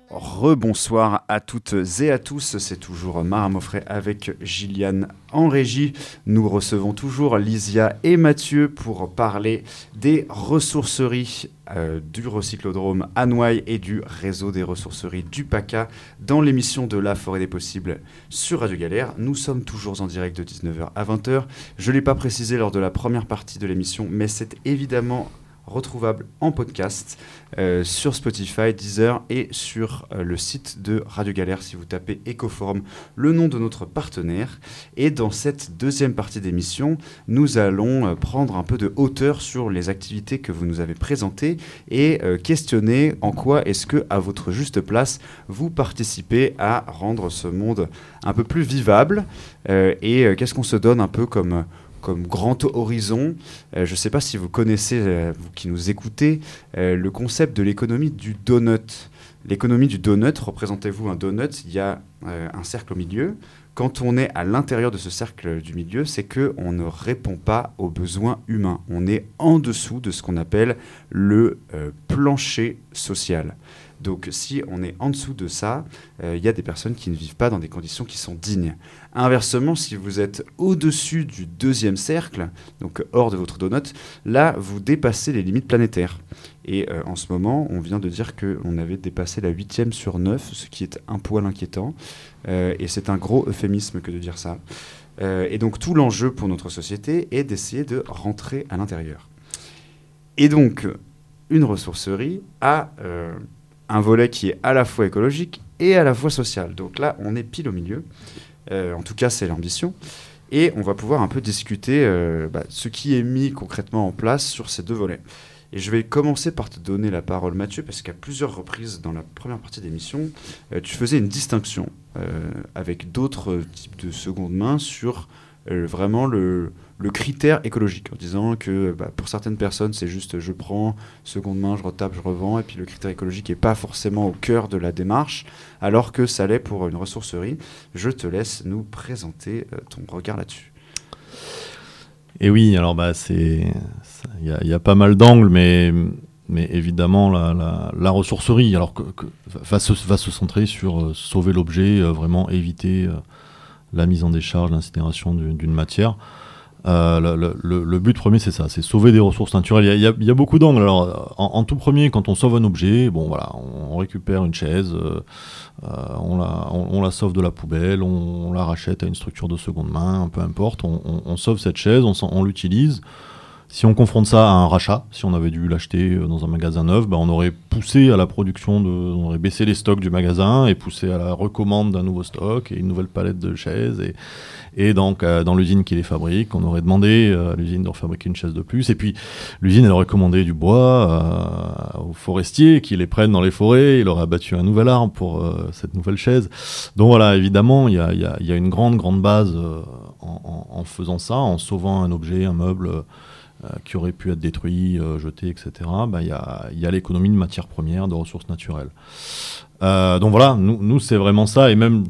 Rebonsoir à toutes et à tous, c'est toujours Mara Moffret avec Gilliane en régie. Nous recevons toujours Lysia et Mathieu pour parler des ressourceries du recyclodrome à Noailles et du réseau des ressourceries du PACA dans l'émission de La Forêt des Possibles sur Radio Galère. Nous sommes toujours en direct de 19h à 20h. Je ne l'ai pas précisé lors de la première partie de l'émission, mais c'est évidemment retrouvable en podcast sur Spotify, Deezer et sur le site de Radio Galère si vous tapez Ecoform, le nom de notre partenaire. Et dans cette deuxième partie d'émission, nous allons prendre un peu de hauteur sur les activités que vous nous avez présentées et questionner en quoi est-ce que, à votre juste place, vous participez à rendre ce monde un peu plus vivable et qu'est-ce qu'on se donne un peu comme grand horizon. Je ne sais pas si vous connaissez, vous qui nous écoutez, le concept de l'économie du donut. L'économie du donut, représentez-vous un donut, il y a un cercle au milieu. Quand on est à l'intérieur de ce cercle du milieu, c'est qu'on ne répond pas aux besoins humains. On est en dessous de ce qu'on appelle le plancher social. Donc si on est en dessous de ça, il y a des personnes qui ne vivent pas dans des conditions qui sont dignes. Inversement, si vous êtes au-dessus du deuxième cercle, donc hors de votre donut, là, vous dépassez les limites planétaires. Et en ce moment, on vient de dire qu'on avait dépassé la 8e sur 9, ce qui est un poil inquiétant. Et c'est un gros euphémisme que de dire ça. Et donc tout l'enjeu pour notre société est d'essayer de rentrer à l'intérieur. Et donc, une ressourcerie a un volet qui est à la fois écologique et à la fois social. Donc là, on est pile au milieu. En tout cas, c'est l'ambition. Et on va pouvoir un peu discuter ce qui est mis concrètement en place sur ces deux volets. Et je vais commencer par te donner la parole, Mathieu, parce qu'à plusieurs reprises dans la première partie de l'émission, tu faisais une distinction avec d'autres types de seconde main sur vraiment le critère écologique, en disant que pour certaines personnes, c'est juste je prends seconde main, je retape, je revends, et puis le critère écologique n'est pas forcément au cœur de la démarche, alors que ça l'est pour une ressourcerie. Je te laisse nous présenter ton regard là-dessus. Et oui, alors il y a pas mal d'angles, mais évidemment la ressourcerie, alors va se centrer sur sauver l'objet, vraiment éviter la mise en décharge, l'incinération d'une matière. Le but premier, c'est ça, c'est sauver des ressources naturelles. Il y a beaucoup d'angles. Alors, en tout premier, quand on sauve un objet, on récupère une chaise, on la sauve de la poubelle, on la rachète à une structure de seconde main, peu importe, on sauve cette chaise, on l'utilise. Si on confronte ça à un rachat, si on avait dû l'acheter dans un magasin neuf, on aurait poussé à la production, on aurait baissé les stocks du magasin et poussé à la recommande d'un nouveau stock et une nouvelle palette de chaises. Et donc, dans l'usine qui les fabrique, on aurait demandé à l'usine de refabriquer une chaise de plus. Et puis, l'usine, elle aurait commandé du bois aux forestiers qui les prennent dans les forêts. Il aurait abattu un nouvel arbre pour cette nouvelle chaise. Donc voilà, évidemment, il y a une grande base en faisant ça, en sauvant un objet, un meuble qui aurait pu être détruit, jeté, etc. Il y a l'économie de matières premières, de ressources naturelles. Donc voilà, nous c'est vraiment ça, et même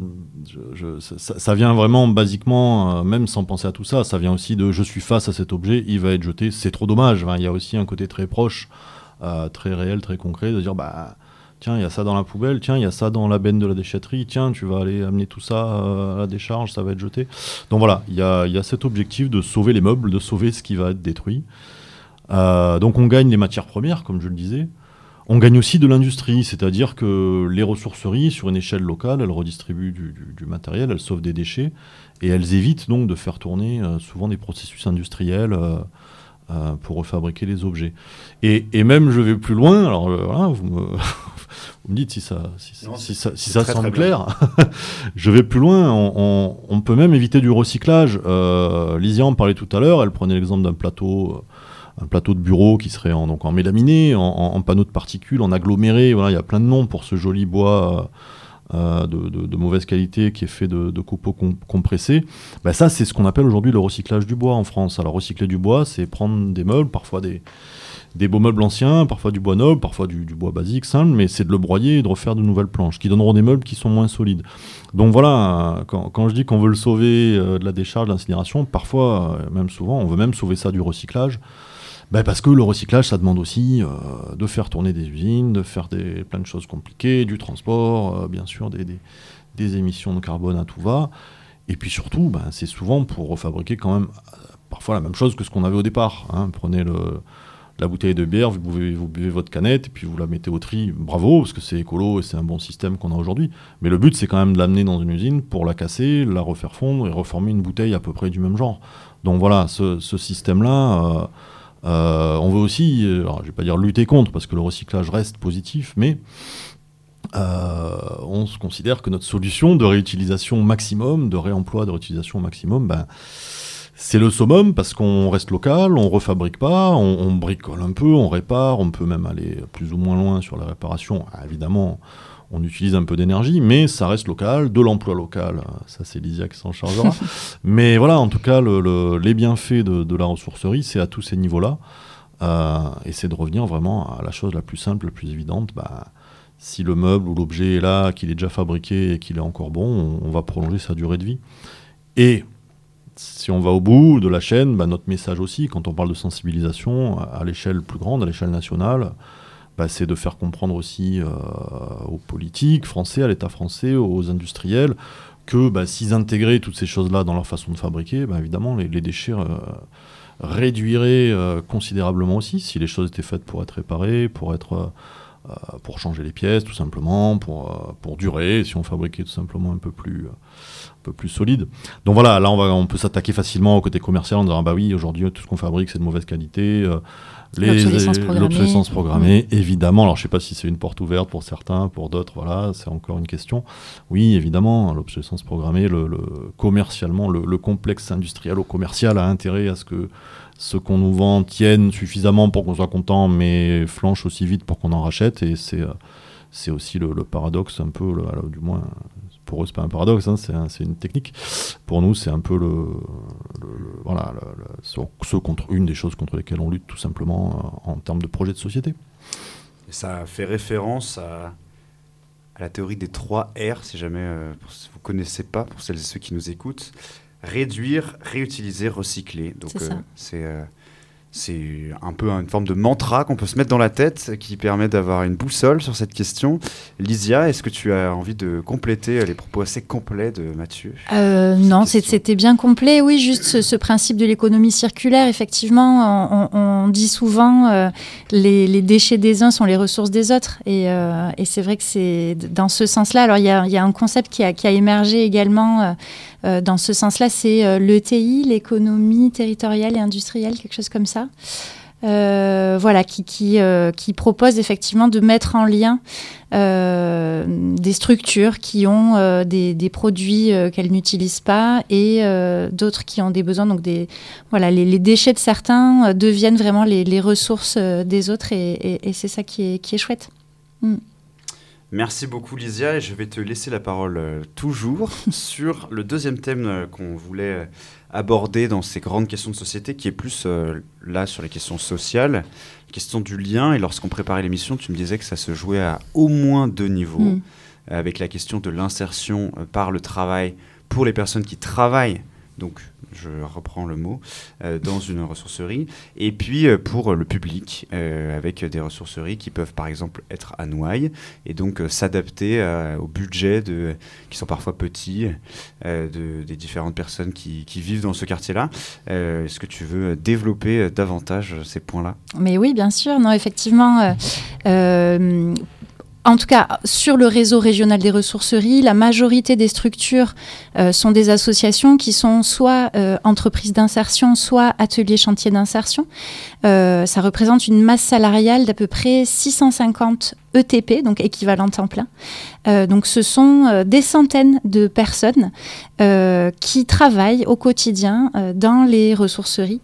ça vient vraiment basiquement, même sans penser à tout ça, ça vient aussi de je suis face à cet objet, il va être jeté, c'est trop dommage. Il y a aussi un côté très proche, très réel, très concret, de dire tiens, il y a ça dans la poubelle, tiens, il y a ça dans la benne de la déchetterie, tiens, tu vas aller amener tout ça à la décharge, ça va être jeté. Donc voilà, il y a cet objectif de sauver les meubles, de sauver ce qui va être détruit. Donc on gagne les matières premières, comme je le disais. On gagne aussi de l'industrie, c'est-à-dire que les ressourceries, sur une échelle locale, elles redistribuent du matériel, elles sauvent des déchets, et elles évitent donc de faire tourner souvent des processus industriels pour refabriquer les objets. Et même, je vais plus loin, alors voilà, vous me dites si ça semble clair. Je vais plus loin, on peut même éviter du recyclage. Lysia en parlait tout à l'heure, elle prenait l'exemple d'un plateau de bureau qui serait en mélaminé, en panneaux de particules, en aggloméré. Voilà, il y a plein de noms pour ce joli bois de mauvaise qualité qui est fait de copeaux compressés. Ça, c'est ce qu'on appelle aujourd'hui le recyclage du bois en France. Alors, recycler du bois, c'est prendre des meubles, parfois des beaux meubles anciens, parfois du bois noble, parfois du bois basique, simple, mais c'est de le broyer et de refaire de nouvelles planches qui donneront des meubles qui sont moins solides. Donc voilà, quand je dis qu'on veut le sauver de la décharge, de l'incinération, parfois, même souvent, on veut même sauver ça du recyclage. Parce que le recyclage, ça demande aussi de faire tourner des usines, de faire plein de choses compliquées, du transport, bien sûr, des émissions de carbone à tout va. Et puis surtout, c'est souvent pour refabriquer quand même parfois la même chose que ce qu'on avait au départ. Hein. Prenez la bouteille de bière, vous buvez votre canette, et puis vous la mettez au tri. Bravo, parce que c'est écolo et c'est un bon système qu'on a aujourd'hui. Mais le but, c'est quand même de l'amener dans une usine pour la casser, la refaire fondre et reformer une bouteille à peu près du même genre. Donc voilà, ce système-là... on veut aussi, alors je ne vais pas dire lutter contre, parce que le recyclage reste positif, mais on se considère que notre solution de réutilisation maximum, de réemploi, de réutilisation maximum, c'est le summum, parce qu'on reste local, on ne refabrique pas, on bricole un peu, on répare, on peut même aller plus ou moins loin sur la réparation. Évidemment, on utilise un peu d'énergie, mais ça reste local, de l'emploi local, ça c'est Lysia qui s'en chargera. Mais voilà, en tout cas, les bienfaits de la ressourcerie, c'est à tous ces niveaux-là, et c'est de revenir vraiment à la chose la plus simple, la plus évidente. Si le meuble ou l'objet est là, qu'il est déjà fabriqué et qu'il est encore bon, on va prolonger sa durée de vie. Et si on va au bout de la chaîne, notre message aussi, quand on parle de sensibilisation à l'échelle plus grande, à l'échelle nationale, c'est de faire comprendre aussi aux politiques français, à l'État français, aux industriels, que s'ils intégraient toutes ces choses-là dans leur façon de fabriquer, évidemment, les déchets réduiraient considérablement aussi, si les choses étaient faites pour être réparées, pour changer les pièces, tout simplement, pour durer, si on fabriquait tout simplement un peu plus solide. Donc voilà, là on peut s'attaquer facilement au côté commercial en disant oui, aujourd'hui tout ce qu'on fabrique c'est de mauvaise qualité, l'obsolescence programmée, évidemment. Alors je sais pas si c'est une porte ouverte pour certains, pour d'autres, voilà, c'est encore une question. Oui, évidemment, l'obsolescence programmée, commercialement, le complexe industriel au commercial a intérêt à ce que ce qu'on nous vend tienne suffisamment pour qu'on soit content, mais flanche aussi vite pour qu'on en rachète. Et c'est aussi le paradoxe un peu, du moins pour eux c'est pas un paradoxe, hein, c'est une technique. Pour nous c'est un peu une des choses contre lesquelles on lutte tout simplement en termes de projet de société. Et ça fait référence à la théorie des 3 R, si jamais si vous ne connaissez pas, pour celles et ceux qui nous écoutent. Réduire, réutiliser, recycler. Donc c'est un peu une forme de mantra qu'on peut se mettre dans la tête qui permet d'avoir une boussole sur cette question. Lysia, est-ce que tu as envie de compléter les propos assez complets de Mathieu ? Non, c'était bien complet. Oui, juste ce principe de l'économie circulaire. Effectivement, on dit souvent les déchets des uns sont les ressources des autres. Et c'est vrai que c'est dans ce sens-là. Alors, il y a un concept qui a émergé également dans ce sens-là, c'est l'ETI, l'économie territoriale et industrielle, quelque chose comme ça. Qui propose effectivement de mettre en lien des structures qui ont des produits qu'elles n'utilisent pas et d'autres qui ont des besoins. Donc les déchets de certains deviennent vraiment les ressources des autres et c'est ça qui est chouette. Merci beaucoup Lysia, et je vais te laisser la parole toujours sur le deuxième thème qu'on voulait aborder dans ces grandes questions de société, qui est plus là sur les questions sociales, la question du lien. Et lorsqu'on préparait l'émission, tu me disais que ça se jouait à au moins 2 niveaux, avec la question de l'insertion par le travail pour les personnes qui travaillent, donc je reprends le mot, dans une ressourcerie, et puis pour le public, avec des ressourceries qui peuvent par exemple être à Noailles, et donc s'adapter au budget qui sont parfois petits, des différentes personnes qui vivent dans ce quartier-là. Est-ce que tu veux développer davantage ces points-là ? Mais oui, bien sûr. Non, effectivement... En tout cas, sur le réseau régional des ressourceries, la majorité des structures sont des associations qui sont soit entreprises d'insertion, soit ateliers chantiers d'insertion. Ça représente une masse salariale d'à peu près 650 ETP, donc équivalent temps plein. Donc ce sont des centaines de personnes qui travaillent au quotidien dans les ressourceries,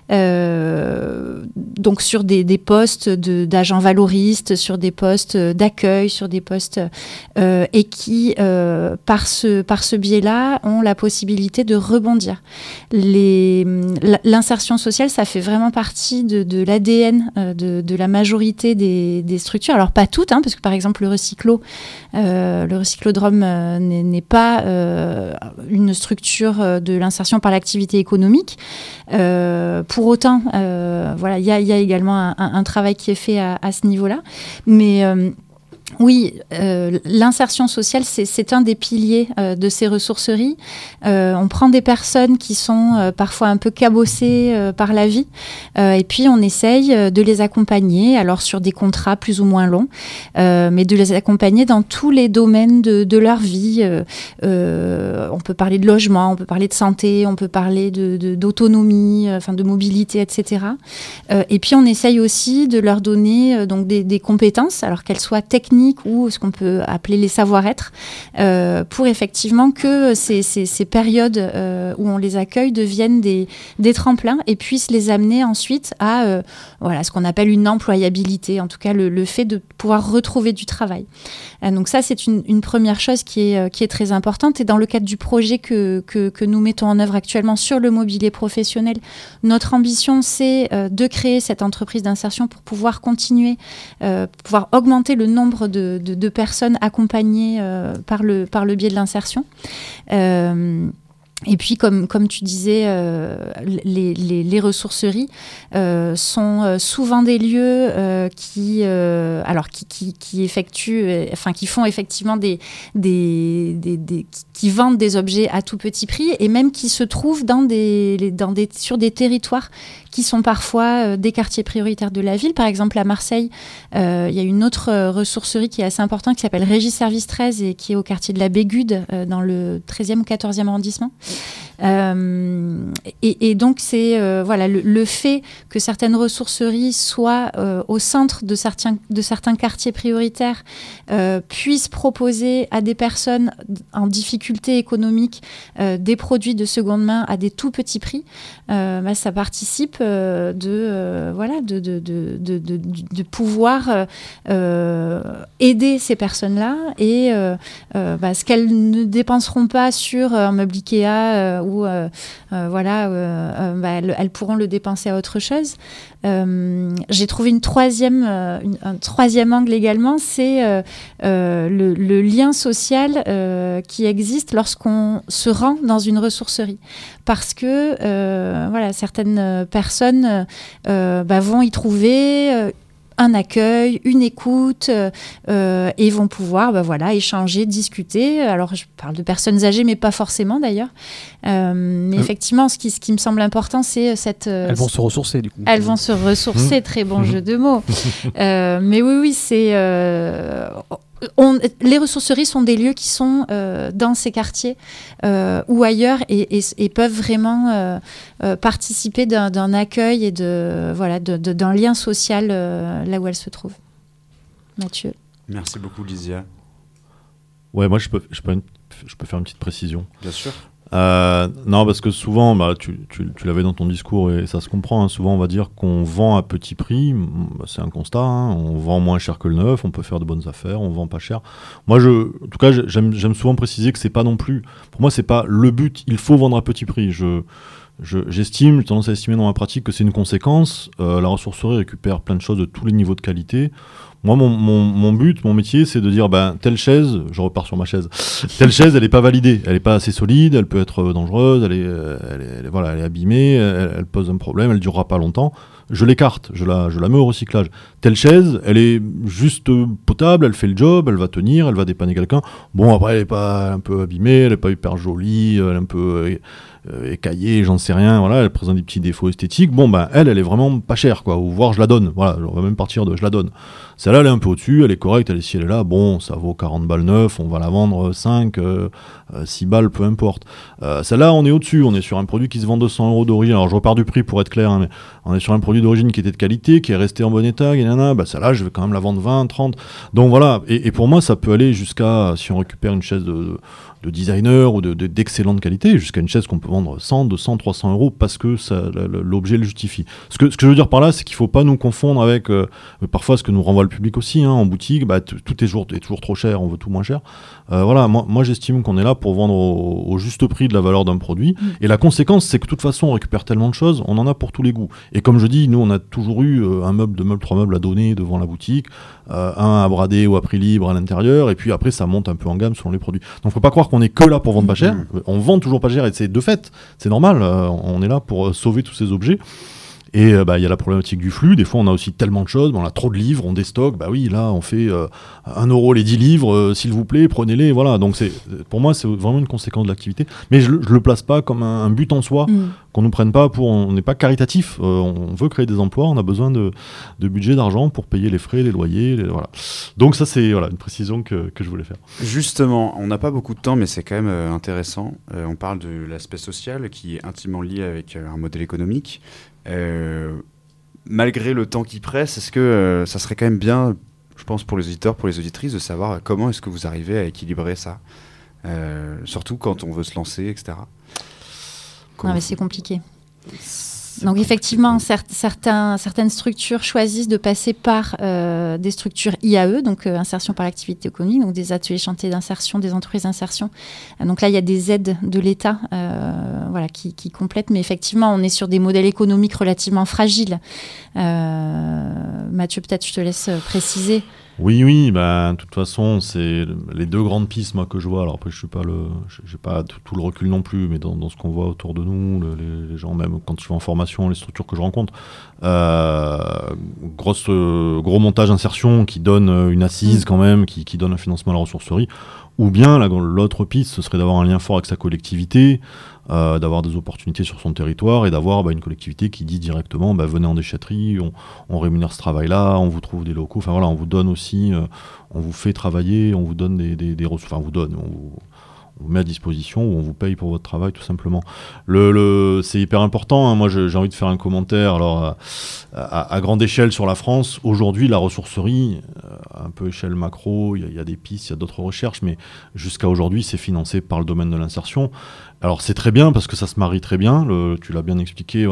donc sur des postes d'agents valoristes, sur des postes d'accueil, sur des postes et qui, par ce biais-là, ont la possibilité de rebondir. L'insertion sociale, ça fait vraiment partie de l'ADN de la majorité des structures. Alors pas toutes, parce que par exemple le recyclodrome n'est pas une structure de l'insertion par l'activité économique. Pour autant, il y y a également un travail qui est fait à ce niveau-là. Mais oui, l'insertion sociale, c'est un des piliers de ces ressourceries. On prend des personnes qui sont parfois un peu cabossées par la vie, et puis on essaye de les accompagner, alors sur des contrats plus ou moins longs, mais de les accompagner dans tous les domaines de leur vie. On peut parler de logement, on peut parler de santé, on peut parler d'autonomie, enfin de mobilité, etc. Et puis on essaye aussi de leur donner donc des compétences, alors qu'elles soient techniques ou ce qu'on peut appeler les savoir-être, pour effectivement que ces périodes où on les accueille deviennent des tremplins et puissent les amener ensuite à ce qu'on appelle une employabilité, en tout cas le fait de pouvoir retrouver du travail. Donc ça, c'est une première chose qui est très importante. Et dans le cadre du projet que nous mettons en œuvre actuellement sur le mobilier professionnel, notre ambition, c'est de créer cette entreprise d'insertion pour pouvoir continuer, pouvoir augmenter le nombre de personnes accompagnées par le biais de l'insertion. Et puis, comme tu disais, les ressourceries sont souvent des lieux qui font effectivement qui vendent des objets à tout petit prix et même qui se trouvent sur des territoires qui sont parfois des quartiers prioritaires de la ville. Par exemple, à Marseille, il y a une autre ressourcerie qui est assez importante qui s'appelle Régis Service 13 et qui est au quartier de la Bégude, dans le 13e ou 14e arrondissement. Et donc, c'est le fait que certaines ressourceries soient au centre de certains quartiers prioritaires puissent proposer à des personnes en difficulté économique des produits de seconde main à des tout petits prix. Ça participe de pouvoir aider ces personnes-là et ce qu'elles ne dépenseront pas sur un meuble Ikea elles pourront le dépenser à autre chose. J'ai trouvé un troisième angle également, c'est le lien social qui existe lorsqu'on se rend dans une ressourcerie. Parce que certaines personnes vont y trouver un accueil, une écoute, et vont pouvoir échanger, discuter. Alors, je parle de personnes âgées, mais pas forcément d'ailleurs. Mais effectivement, ce qui me semble important, c'est cette... Elles vont se ressourcer, du coup. Elles vont se ressourcer, très bon jeu de mots. Mais oui, c'est... les ressourceries sont des lieux qui sont dans ces quartiers ou ailleurs et peuvent vraiment participer d'un accueil et d'un lien social là où elles se trouvent. Mathieu. Merci beaucoup, Lysia. Ouais, moi je peux faire une petite précision. Bien sûr. Non, parce que souvent, tu l'avais dans ton discours et ça se comprend, hein, souvent on va dire qu'on vend à petit prix, c'est un constat, hein, on vend moins cher que le neuf, on peut faire de bonnes affaires, on vend pas cher. Moi, en tout cas, j'aime souvent préciser que c'est pas non plus, pour moi c'est pas le but, il faut vendre à petit prix. J'ai tendance à estimer dans ma pratique que c'est une conséquence. La ressourcerie récupère plein de choses de tous les niveaux de qualité. Moi, mon but, mon métier, c'est de dire, telle chaise, je repars sur ma chaise, telle chaise, elle est pas validée, elle est pas assez solide, elle peut être dangereuse, elle est abîmée, elle pose un problème, elle durera pas longtemps. Je l'écarte, je la mets au recyclage. Telle chaise, elle est juste potable, elle fait le job, elle va tenir, elle va dépanner quelqu'un. Bon, après, elle est pas un peu abîmée, elle est pas hyper jolie, elle est un peu écaillée, j'en sais rien, voilà, elle présente des petits défauts esthétiques. Bon, elle est vraiment pas chère, quoi, ou voire je la donne, voilà, on va même partir de je la donne. Celle-là, elle est un peu au-dessus, elle est correcte, si elle est là, bon, ça vaut 40 balles neuf, on va la vendre 5, 6 balles, peu importe. Celle-là, on est au-dessus, on est sur un produit qui se vend 200 € d'origine, alors je repars du prix pour être clair, hein, mais on est sur un produit d'origine qui était de qualité, qui est resté en bon état, celle-là, je vais quand même la vendre 20, 30. Donc voilà, et pour moi, ça peut aller jusqu'à, si on récupère une chaise de designer ou d'excellente qualité, jusqu'à une chaise qu'on peut vendre 100, 200, 300 € parce que l'objet le justifie. Ce que je veux dire par là, c'est qu'il ne faut pas nous confondre avec parfois ce que nous renvoie le public aussi, hein, en boutique, tout est toujours trop cher, on veut tout moins cher. Voilà, moi j'estime qu'on est là pour vendre au juste prix de la valeur d'un produit. Et la conséquence, c'est que de toute façon, on récupère tellement de choses, on en a pour tous les goûts. Et comme je dis, nous, on a toujours eu un meuble, 2 meubles, 3 meubles à donner devant la boutique, un à brader ou à prix libre à l'intérieur, et puis après, ça monte un peu en gamme selon les produits. Donc, il ne faut pas croire qu'on est que là pour vendre pas cher. On vend toujours pas cher, et c'est de fait, c'est normal, on est là pour sauver tous ces objets. Et il y a la problématique du flux. Des fois, on a aussi tellement de choses, on a trop de livres, on déstocke. Bah oui, là, on fait 1 euro les 10 livres, s'il vous plaît, prenez-les. Voilà. Donc, pour moi, c'est vraiment une conséquence de l'activité. Mais je le place pas comme un but en soi, qu'on nous prenne pas on n'est pas caritatif. On veut créer des emplois, on a besoin de budget, d'argent pour payer les frais, les loyers. Voilà. Donc, ça, c'est une précision que je voulais faire. Justement, on n'a pas beaucoup de temps, mais c'est quand même intéressant. On parle de l'aspect social qui est intimement lié avec un modèle économique. Malgré le temps qui presse, est-ce que ça serait quand même bien, je pense pour les auditeurs, pour les auditrices, de savoir comment est-ce que vous arrivez à équilibrer ça, surtout quand on veut se lancer, etc. Non, mais c'est compliqué. Donc effectivement, certaines structures choisissent de passer par des structures IAE, donc insertion par l'activité économique, donc des ateliers chantiers d'insertion, des entreprises d'insertion. Donc là, il y a des aides de l'État qui complètent, mais effectivement, on est sur des modèles économiques relativement fragiles. Mathieu, peut-être je te laisse préciser. Oui, de toute façon, c'est les 2 grandes pistes moi que je vois. Alors après, j'ai pas tout le recul non plus, mais dans ce qu'on voit autour de nous, les gens, même quand je vais en formation, les structures que je rencontre, gros montage insertion qui donne une assise quand même, qui donne un financement à la ressourcerie, ou bien l'autre piste, ce serait d'avoir un lien fort avec sa collectivité, d'avoir des opportunités sur son territoire et d'avoir une collectivité qui dit directement venez en déchetterie, on rémunère ce travail-là, on vous trouve des locaux, on vous donne aussi, on vous fait travailler, on vous donne des ressources, on vous met à disposition ou on vous paye pour votre travail tout simplement. C'est hyper important, hein. Moi j'ai envie de faire un commentaire. Alors à grande échelle sur la France, aujourd'hui la ressourcerie, un peu échelle macro, il y a des pistes, il y a d'autres recherches, mais jusqu'à aujourd'hui c'est financé par le domaine de l'insertion. Alors c'est très bien parce que ça se marie très bien, tu l'as bien expliqué,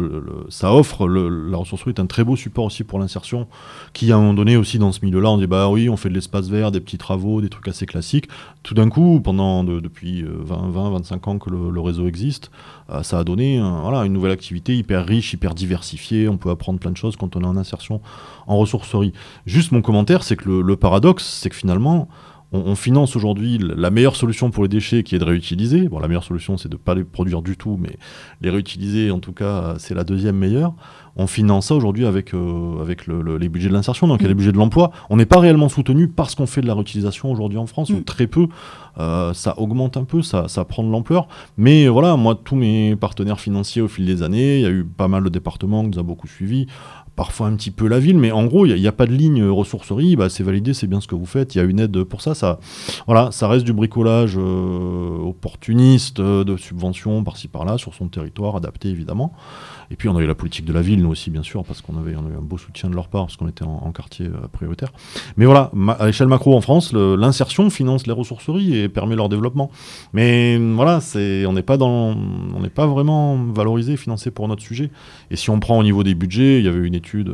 ça offre, la ressourcerie est un très beau support aussi pour l'insertion, qui à un moment donné aussi dans ce milieu-là, on dit oui, on fait de l'espace vert, des petits travaux, des trucs assez classiques. Tout d'un coup, depuis 20-25 ans que le réseau existe, ça a donné une nouvelle activité hyper riche, hyper diversifiée, on peut apprendre plein de choses quand on est en insertion en ressourcerie. Juste mon commentaire, c'est que le paradoxe, c'est que finalement, on finance aujourd'hui la meilleure solution pour les déchets qui est de réutiliser. Bon, la meilleure solution, c'est de ne pas les produire du tout, mais les réutiliser, en tout cas, c'est la deuxième meilleure. On finance ça aujourd'hui avec les budgets de l'insertion, donc il y a les budgets de l'emploi. On n'est pas réellement soutenu parce qu'on fait de la réutilisation aujourd'hui en France, ou très peu. Ça augmente un peu, ça prend de l'ampleur. Mais moi, tous mes partenaires financiers au fil des années, il y a eu pas mal de départements qui nous ont beaucoup suivis. Parfois un petit peu la ville, mais en gros, il n'y a pas de ligne ressourcerie, c'est validé, c'est bien ce que vous faites, il y a une aide pour ça. Ça reste du bricolage opportuniste, de subventions par-ci par-là, sur son territoire, adapté évidemment. Et puis on a eu la politique de la ville, nous aussi bien sûr, parce qu'on a eu un beau soutien de leur part, parce qu'on était en quartier prioritaire. Mais à l'échelle macro en France, l'insertion finance les ressourceries et permet leur développement. Mais on n'est pas vraiment valorisé, financé pour notre sujet. Et si on prend au niveau des budgets, il y avait une étude,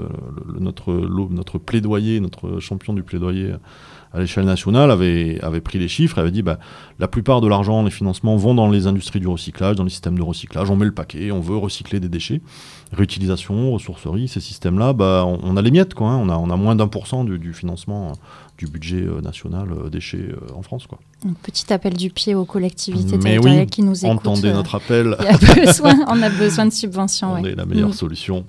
notre plaidoyer, notre champion du plaidoyer à l'échelle nationale avait pris les chiffres et avait dit la plupart de l'argent, les financements vont dans les industries du recyclage, dans les systèmes de recyclage, on met le paquet, on veut recycler des déchets, réutilisation, ressourcerie, ces systèmes-là, on a les miettes, quoi, hein, on a moins d'1% du financement du budget national déchets en France, quoi. Un petit appel du pied aux collectivités territoriales qui nous écoutent. Entendez notre appel. On a besoin de subventions. On est la meilleure solution.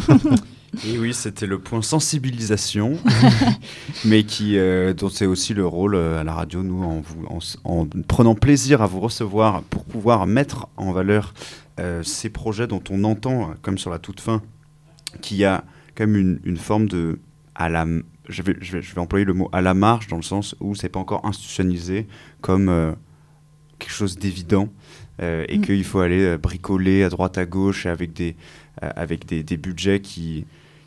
Et oui, c'était le point sensibilisation, mais dont c'est aussi le rôle à la radio, nous, en prenant plaisir à vous recevoir pour pouvoir mettre en valeur ces projets dont on entend, comme sur la toute fin, qu'il y a quand même une forme de... je vais employer le mot à la marge, dans le sens où c'est pas encore institutionnalisé comme quelque chose d'évident, et qu'il faut aller bricoler à droite à gauche avec des budgets qui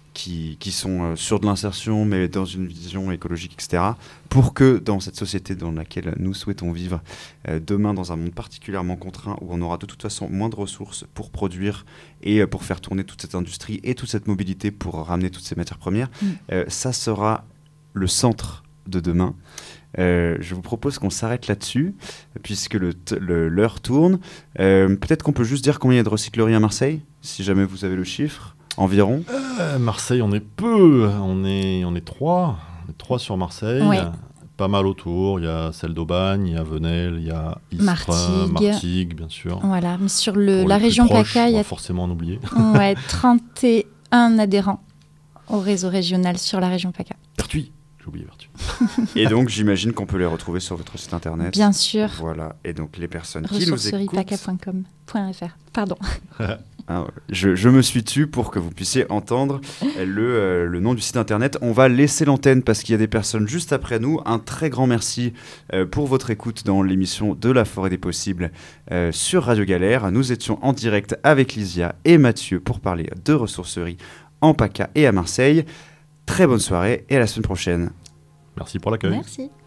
sont sur de l'insertion, mais dans une vision écologique, etc., pour que dans cette société dans laquelle nous souhaitons vivre, demain dans un monde particulièrement contraint, où on aura de toute façon moins de ressources pour produire et pour faire tourner toute cette industrie et toute cette mobilité pour ramener toutes ces matières premières, ça sera le centre de demain. Je vous propose qu'on s'arrête là-dessus, puisque l'heure tourne. Peut-être qu'on peut juste dire combien il y a de recycleries à Marseille, si jamais vous avez le chiffre. Environ Marseille, on est peu. On est 3. On est 3 sur Marseille. Oui. pas mal autour. Il y a celle d'Aubagne, il y a Venelle, il y a Istres, Martigues, bien sûr. Voilà, mais sur Pour la les région plus proches, PACA, il y on a va forcément en oublier. 31 adhérents au réseau régional sur la région PACA. Vertuy, j'ai oublié Vertuy. Et donc, j'imagine qu'on peut les retrouver sur votre site internet. Bien sûr. Voilà. Et donc, les personnes qui nous écoutent... ressourceriepaca.com.fr. Pardon. Je me suis tu pour que vous puissiez entendre le nom du site internet. On va laisser l'antenne parce qu'il y a des personnes juste après nous. Un très grand merci pour votre écoute dans l'émission de la Forêt des Possibles sur Radio Galère. Nous étions en direct avec Lysia et Mathieu pour parler de ressourcerie en PACA et à Marseille. Très bonne soirée et à la semaine prochaine. Merci pour l'accueil. Merci.